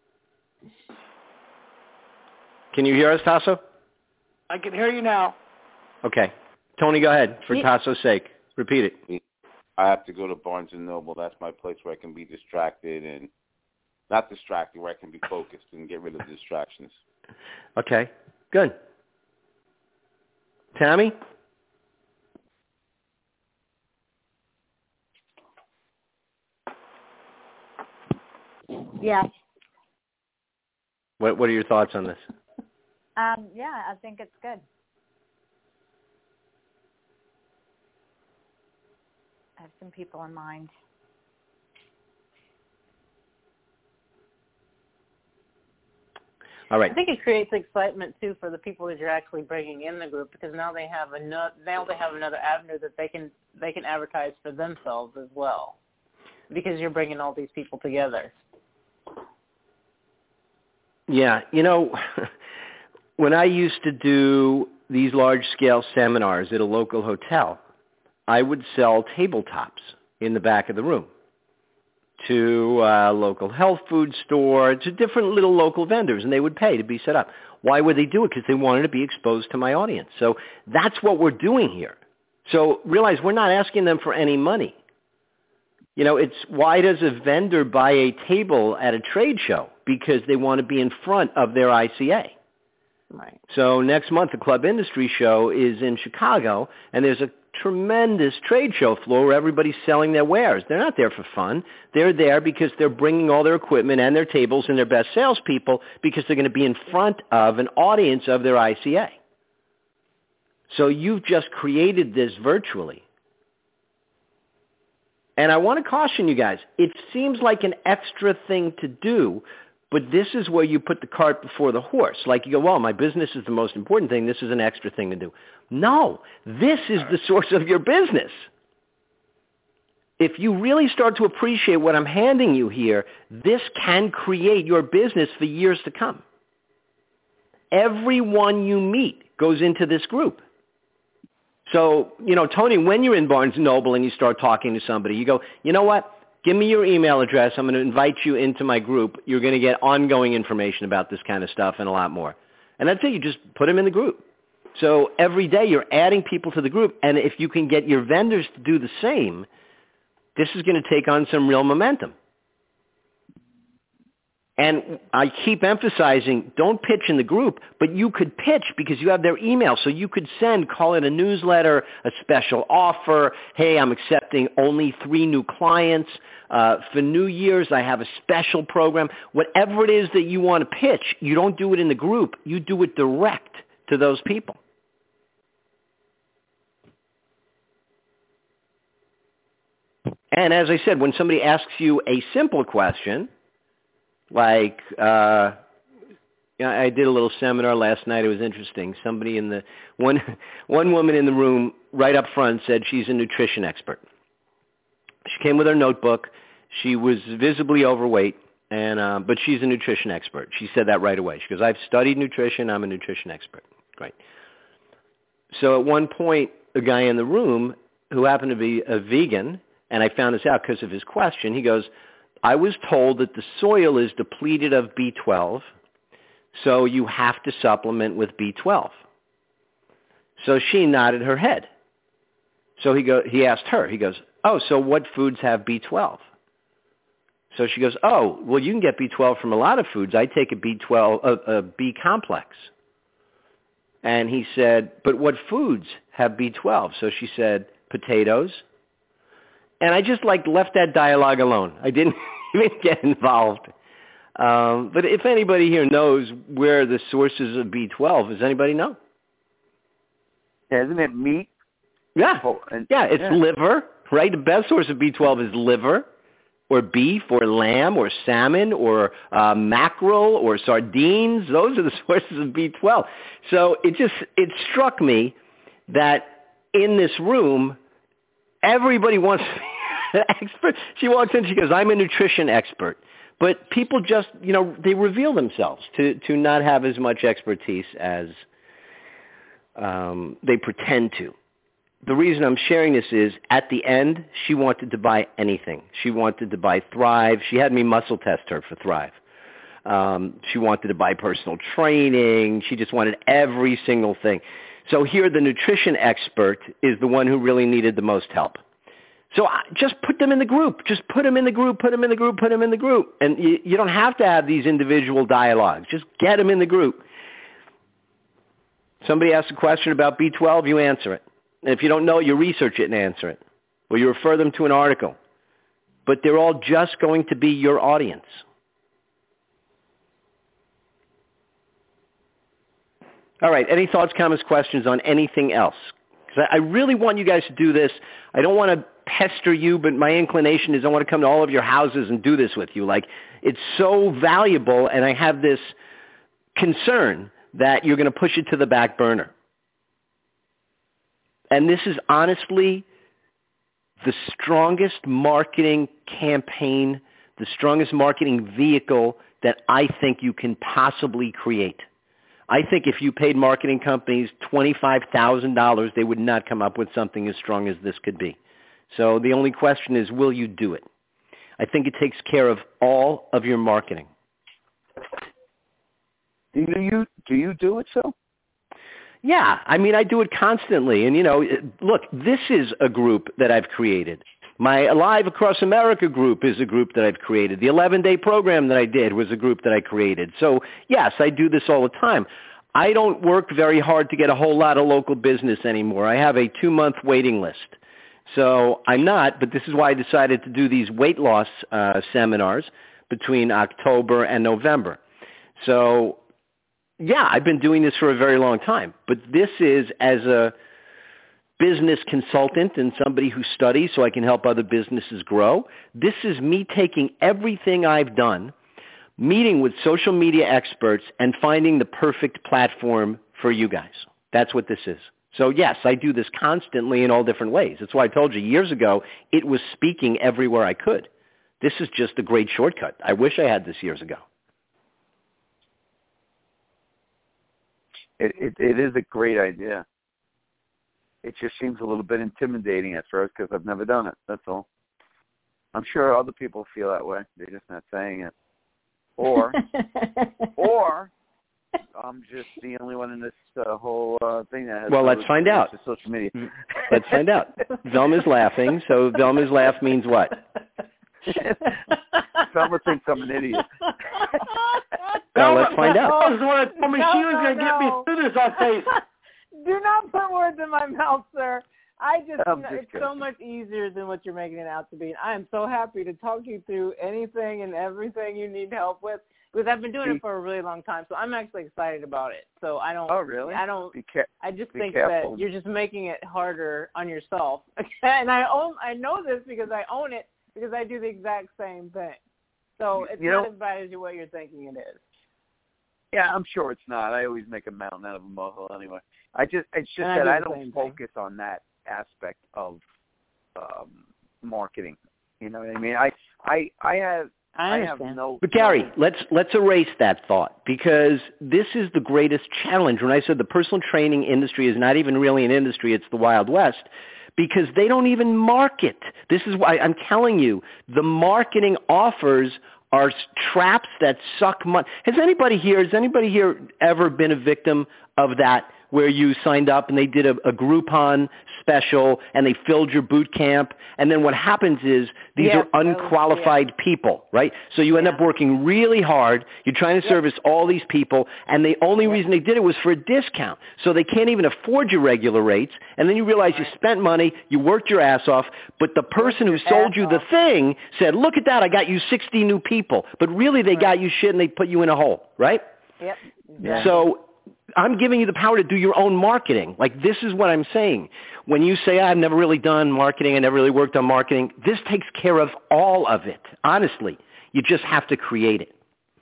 Can you hear us, Tasso? I can hear you now. Okay. Tony, go ahead, for Ye- Tasso's sake. Repeat it. I have to go to Barnes and Noble. That's my place where I can be distracted and not distracted, where I can be focused and get rid of the distractions. Okay. Good. Tammy? Yes. What What are your thoughts on this? Um, yeah, I think it's good. I have some people in mind. All right. I think it creates excitement too for the people that you're actually bringing in the group, because now they have another now they have another avenue that they can they can advertise for themselves as well, because you're bringing all these people together. Yeah, you know, when I used to do these large-scale seminars at a local hotel, I would sell tabletops in the back of the room to a local health food store, to different little local vendors, and they would pay to be set up. Why would they do it? Because they wanted to be exposed to my audience. So that's what we're doing here. So realize we're not asking them for any money. You know, it's why does a vendor buy a table at a trade show? Because they want to be in front of their I C A. Right. So next month, the Club Industry Show is in Chicago, and there's a tremendous trade show floor where everybody's selling their wares. They're not there for fun. They're there because they're bringing all their equipment and their tables and their best salespeople because they're going to be in front of an audience of their I C A. So you've just created this virtually. And I want to caution you guys, it seems like an extra thing to do, but this is where you put the cart before the horse. Like you go, well, my business is the most important thing. This is an extra thing to do. No, this is the source of your business. If you really start to appreciate what I'm handing you here, this can create your business for years to come. Everyone you meet goes into this group. So, you know, Tony, when you're in Barnes and Noble and you start talking to somebody, you go, you know what? Give me your email address. I'm going to invite you into my group. You're going to get ongoing information about this kind of stuff and a lot more. And that's it. You just put them in the group. So every day you're adding people to the group. And if you can get your vendors to do the same, this is going to take on some real momentum. And I keep emphasizing, don't pitch in the group, but you could pitch because you have their email. So you could send, call it a newsletter, a special offer. Hey, I'm accepting only three new clients. Uh, for New Year's, I have a special program. Whatever it is that you want to pitch, you don't do it in the group. You do it direct to those people. And as I said, when somebody asks you a simple question, like, uh, you know, I did a little seminar last night. It was interesting. Somebody in the, one, one woman in the room right up front said she's a nutrition expert. She came with her notebook. She was visibly overweight, and uh, but she's a nutrition expert. She said that right away. She goes, I've studied nutrition. I'm a nutrition expert. Great. So at one point, a guy in the room who happened to be a vegan, and I found this out because of his question, he goes, I was told that the soil is depleted of B twelve, so you have to supplement with B twelve. So she nodded her head. So he go, he asked her, he goes, oh, so what foods have B twelve? So she goes, oh, well, you can get B twelve from a lot of foods. I take a B twelve, a, a B complex. And he said, but what foods have B twelve? So she said, potatoes. And I just like left that dialogue alone. I didn't even get involved. Um, but if anybody here knows where the sources of B twelve, does anybody know? Yeah, isn't it meat? Yeah, Oh, and, yeah, it's yeah. liver, right? The best source of B twelve is liver, or beef, or lamb, or salmon, or uh, mackerel, or sardines. Those are the sources of B twelve. So it just it struck me that in this room, everybody wants to be an expert. She walks in, she goes, I'm a nutrition expert. But people just, you know, they reveal themselves to, to not have as much expertise as um, they pretend to. the reason I'm sharing this is, at the end, she wanted to buy anything. She wanted to buy Thrive. She had me muscle test her for Thrive. Um, she wanted to buy personal training. She just wanted every single thing. So here, the nutrition expert is the one who really needed the most help. So I, just put them in the group. Just put them in the group, put them in the group, put them in the group. And you, you don't have to have these individual dialogues. Just get them in the group. Somebody asks a question about B twelve, you answer it. And if you don't know, you research it and answer it. Or you refer them to an article. But they're all just going to be your audience. All right, any thoughts, comments, questions on anything else? Because I really want you guys to do this. I don't want to pester you, but my inclination is I want to come to all of your houses and do this with you. Like, it's so valuable, and I have this concern that you're going to push it to the back burner. And this is honestly the strongest marketing campaign, the strongest marketing vehicle that I think you can possibly create. I think if you paid marketing companies twenty-five thousand dollars, they would not come up with something as strong as this could be. So the only question is, will you do it? I think it takes care of all of your marketing. Do you do you do it, so? Yeah, I mean, I do it constantly. And, you know, look, this is a group that I've created. My Alive Across America group is a group that I've created. The eleven-day program that I did was a group that I created. So, yes, I do this all the time. I don't work very hard to get a whole lot of local business anymore. I have a two-month waiting list. So I'm not, but this is why I decided to do these weight loss uh, seminars between October and November. So, yeah, I've been doing this for a very long time. But this is as a business consultant and somebody who studies so I can help other businesses grow. This is me taking everything I've done, meeting with social media experts, and finding the perfect platform for you guys. That's what this is. So, yes, I do this constantly in all different ways. That's why I told you years ago it was speaking everywhere I could. This is just a great shortcut. I wish I had this years ago. It, it, it is a great idea. It just seems a little bit intimidating at first because I've never done it. That's all. I'm sure other people feel that way. They're just not saying it. Or, or I'm just the only one in this uh, whole uh, thing that has. Well, let's find out. Social media. Let's find out. Velma's laughing. So Velma's laugh means what? Velma thinks I'm an idiot. Well, let's find out. That was what told me No, she was no, going to get me no. through this on face. Do not put words in my mouth, sir. I just, I'm just it's kidding. so much easier than what you're making it out to be. I am so happy to talk you through anything and everything you need help with because I've been doing it for a really long time. So I'm actually excited about it. So I don't. Oh, really? I don't. Be care- I just be think careful. that you're just making it harder on yourself. And I own. I know this because I own it because I do the exact same thing. So it's You not know- as bad as you, what you're thinking it is. Yeah, I'm sure it's not. I always make a mountain out of a molehill anyway. I just, it's just And I that do I the don't same focus on that aspect of um, marketing. You know what I mean? I, I, I have, I I have understand. no. But Gary, no, let's let's erase that thought because this is the greatest challenge. When I said the personal training industry is not even really an industry, it's the Wild West, because they don't even market. This is why I'm telling you, the marketing offers are traps that suck money. Has anybody here, has anybody here ever been a victim of that, where you signed up and they did a, a Groupon special and they filled your boot camp, and then what happens is these Yes, are that was- unqualified people, right? So you end Yeah. up working really hard. You're trying to Yep. service all these people, and the only Yep. reason they did it was for a discount. So they can't even afford your regular rates, and then you realize you spent money, you worked your ass off, but the person who your sold ass you the off. thing said, look at that, I got you sixty new people. But really they Right. got you shit and they put you in a hole, right? Yep. Yeah. So I'm giving you the power to do your own marketing. Like, this is what I'm saying. When you say, I've never really done marketing, I never really worked on marketing, this takes care of all of it. Honestly, you just have to create it.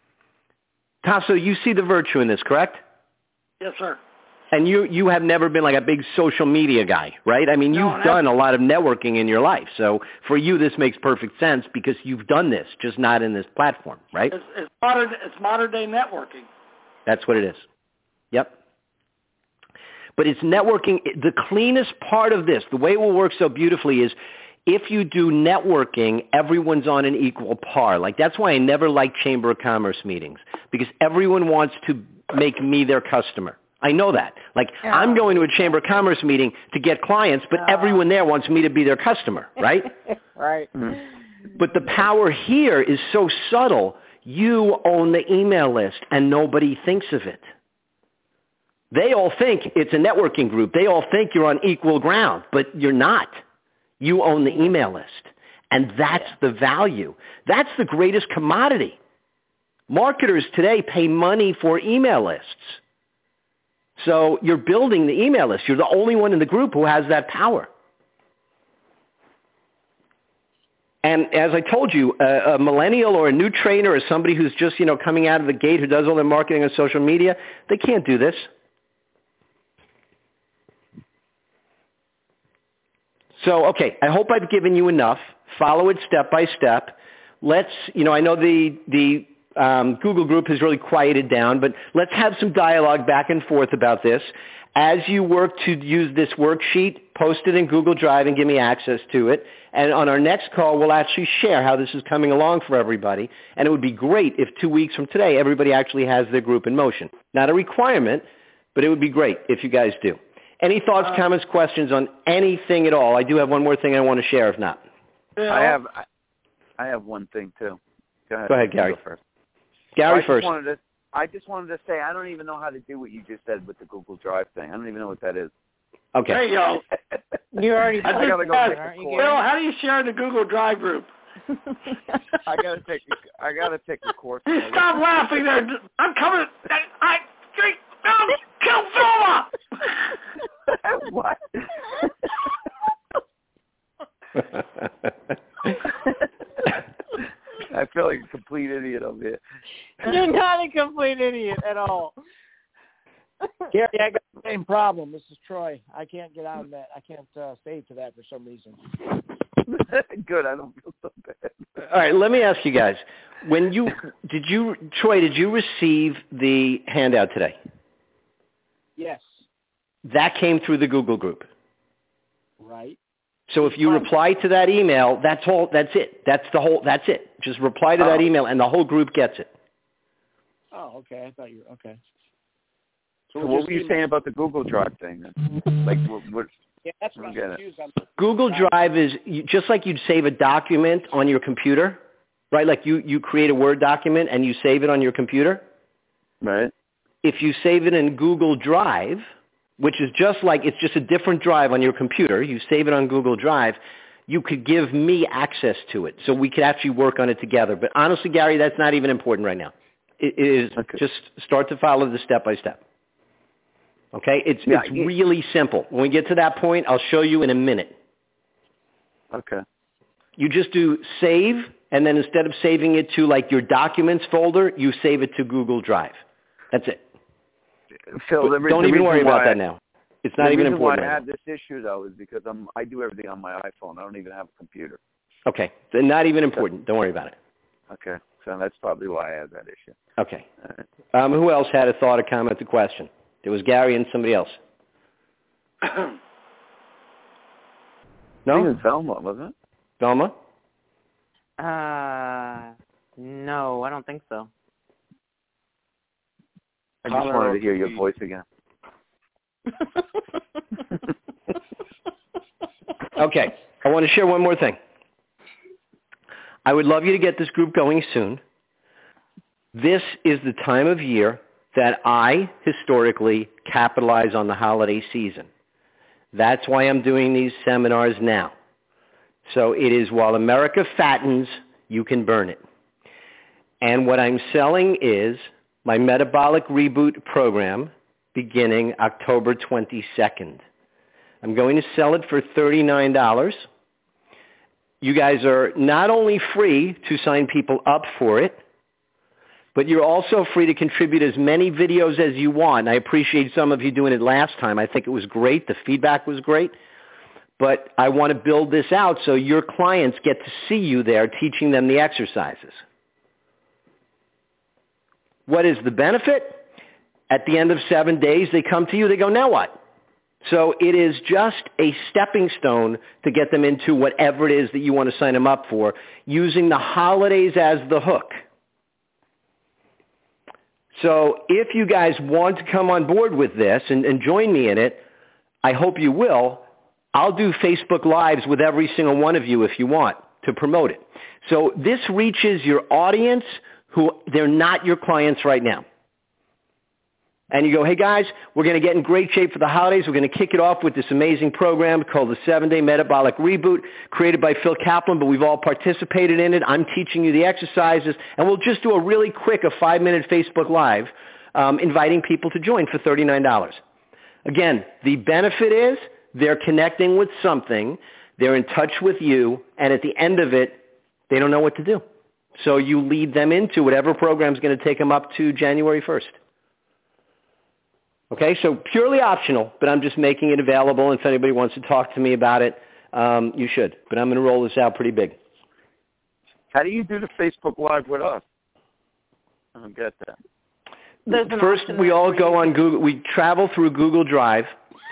Tasso, you see the virtue in this, correct? Yes, sir. And you, you have never been like a big social media guy, right? I mean, No, you've I done a lot of networking in your life. So for you, this makes perfect sense because you've done this, just not in this platform, right? It's, it's modern. It's modern day networking. That's what it is. Yep. But it's networking. The cleanest part of this, the way it will work so beautifully is if you do networking, everyone's on an equal par. Like that's why I never like Chamber of Commerce meetings, because everyone wants to make me their customer. I know that. Like Yeah. I'm going to a Chamber of Commerce meeting to get clients, but Yeah. everyone there wants me to be their customer, right? Right. But the power here is so subtle. You own the email list, and nobody thinks of it. They all think it's a networking group. They all think you're on equal ground, but you're not. You own the email list, and that's the value. That's the greatest commodity. Marketers today pay money for email lists. So you're building the email list. You're the only one in the group who has that power. And as I told you, a, a millennial or a new trainer or somebody who's just, you know, coming out of the gate who does all their marketing on social media, they can't do this. So, okay, I hope I've given you enough. Follow it step by step. Let's, you know, I know the, the um, Google group has really quieted down, but let's have some dialogue back and forth about this. As you work to use this worksheet, post it in Google Drive and give me access to it. And on our next call, we'll actually share how this is coming along for everybody. And it would be great if two weeks from today, everybody actually has their group in motion. Not a requirement, but it would be great if you guys do. Any thoughts, uh, comments, questions on anything at all? I do have one more thing I want to share, if not. I have I, I have one thing, too. Go ahead, Go ahead Gary. Go first. Gary well, I first. Just wanted to, I just wanted to say I don't even know how to do what you just said with the Google Drive thing. I don't even know what that is. Okay. There you go. You already I I gotta go that, take aren't a you, course. Bill, how do you share in the Google Drive group? I gotta take a, I gotta take a course. Stop laughing there. I'm coming. I, I, I kill Zola. What? I feel like a complete idiot over here. You're not a complete idiot at all. Gary, I got the same problem. This is Troy. I can't get out of that. I can't uh, save to that for some reason. Good. I don't feel so bad. All right. Let me ask you guys. When you did you Troy? Did you receive the handout today? Yes. That came through the Google group. Right. So if you reply to that email, that's all. That's it. That's the whole. That's it. Just reply to Oh. that email, and the whole group gets it. Oh, okay. I thought you were okay. So what were you saying about the Google Drive thing? Then? Like, what? what yeah, that's what I'm get confused. I'm Google Drive is you, just like you'd save a document on your computer, right? Like you, you create a Word document and you save it on your computer. Right. If you save it in Google Drive, which is just like, it's just a different drive on your computer, you save it on Google Drive, you could give me access to it. So we could actually work on it together. But honestly, Gary, that's not even important right now. It is okay. Just start to follow the step by step. Okay? It's, yeah, it's yeah. really simple. When we get to that point, I'll show you in a minute. Okay. You just do save, and then instead of saving it to like your documents folder, you save it to Google Drive. That's it. Phil, the, don't the even worry about I, that now. It's not even important. The reason why I right have this issue, though, is because I'm, I do everything on my iPhone. I don't even have a computer. Okay. So not even important. Don't worry about it. Okay. So that's probably why I have that issue. Okay. Um, who else had a thought, a comment, a question? There was Gary and somebody else. I think it No? was Velma, wasn't it? Velma? Uh, no, I don't think so. I just wanted to hear your voice again. Okay. I want to share one more thing. I would love you to get this group going soon. This is the time of year that I historically capitalize on the holiday season. That's why I'm doing these seminars now. So it is while America fattens, you can burn it. And what I'm selling is my Metabolic Reboot program beginning October twenty-second. I'm going to sell it for thirty-nine dollars. You guys are not only free to sign people up for it, but you're also free to contribute as many videos as you want. I appreciate some of you doing it last time. I think it was great. The feedback was great. But I want to build this out so your clients get to see you there teaching them the exercises. What is the benefit? At the end of seven days, they come to you. They go, now what? So it is just a stepping stone to get them into whatever it is that you want to sign them up for, using the holidays as the hook. So if you guys want to come on board with this and, and join me in it, I hope you will. I'll do Facebook Lives with every single one of you if you want to promote it. So this reaches your audience who they're not your clients right now. And you go, hey guys, we're going to get in great shape for the holidays. We're going to kick it off with this amazing program called the seven-Day Metabolic Reboot, created by Phil Kaplan, but we've all participated in it. I'm teaching you the exercises, and we'll just do a really quick, a five-minute Facebook Live, um, inviting people to join for thirty-nine dollars. Again, the benefit is they're connecting with something, they're in touch with you, and at the end of it, they don't know what to do. So you lead them into whatever program is going to take them up to January first. Okay, so purely optional, but I'm just making it available. And if anybody wants to talk to me about it, um, you should. But I'm going to roll this out pretty big. How do you do the Facebook Live with us? I don't get that. First, we all go on Google. We travel through Google Drive.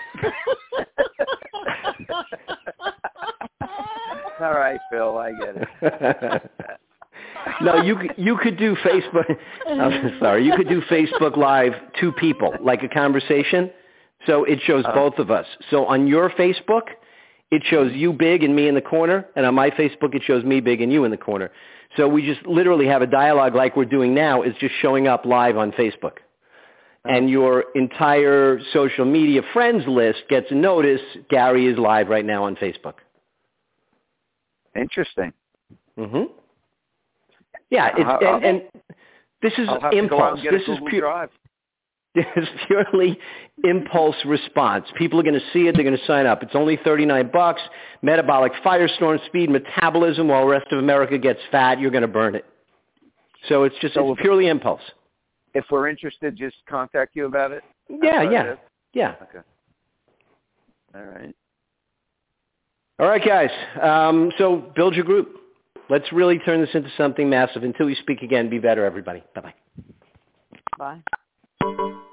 All right, Phil, I get it. No, you you could do Facebook. I'm sorry, you could do Facebook Live two people, like a conversation. So it shows oh. both of us. So on your Facebook, it shows you big and me in the corner, and on my Facebook, it shows me big and you in the corner. So we just literally have a dialogue like we're doing now. Is just showing up live on Facebook, oh. and your entire social media friends list gets a notice. Gary is live right now on Facebook. Interesting. Mm-hmm. Yeah, it's, I'll, and, and this is I'll have impulse. To go out and get this a is Google pure. Drive. This is purely impulse response. People are going to see it. They're going to sign up. It's only thirty-nine bucks. Metabolic firestorm, speed metabolism. While the rest of America gets fat, you're going to burn it. So it's just so it's purely impulse. If we're interested, just contact you about it. Yeah, yeah, yeah. Okay. All right. All right, guys. Um, so build your group. Let's really turn this into something massive. Until we speak again, be better, everybody. Bye-bye. Bye.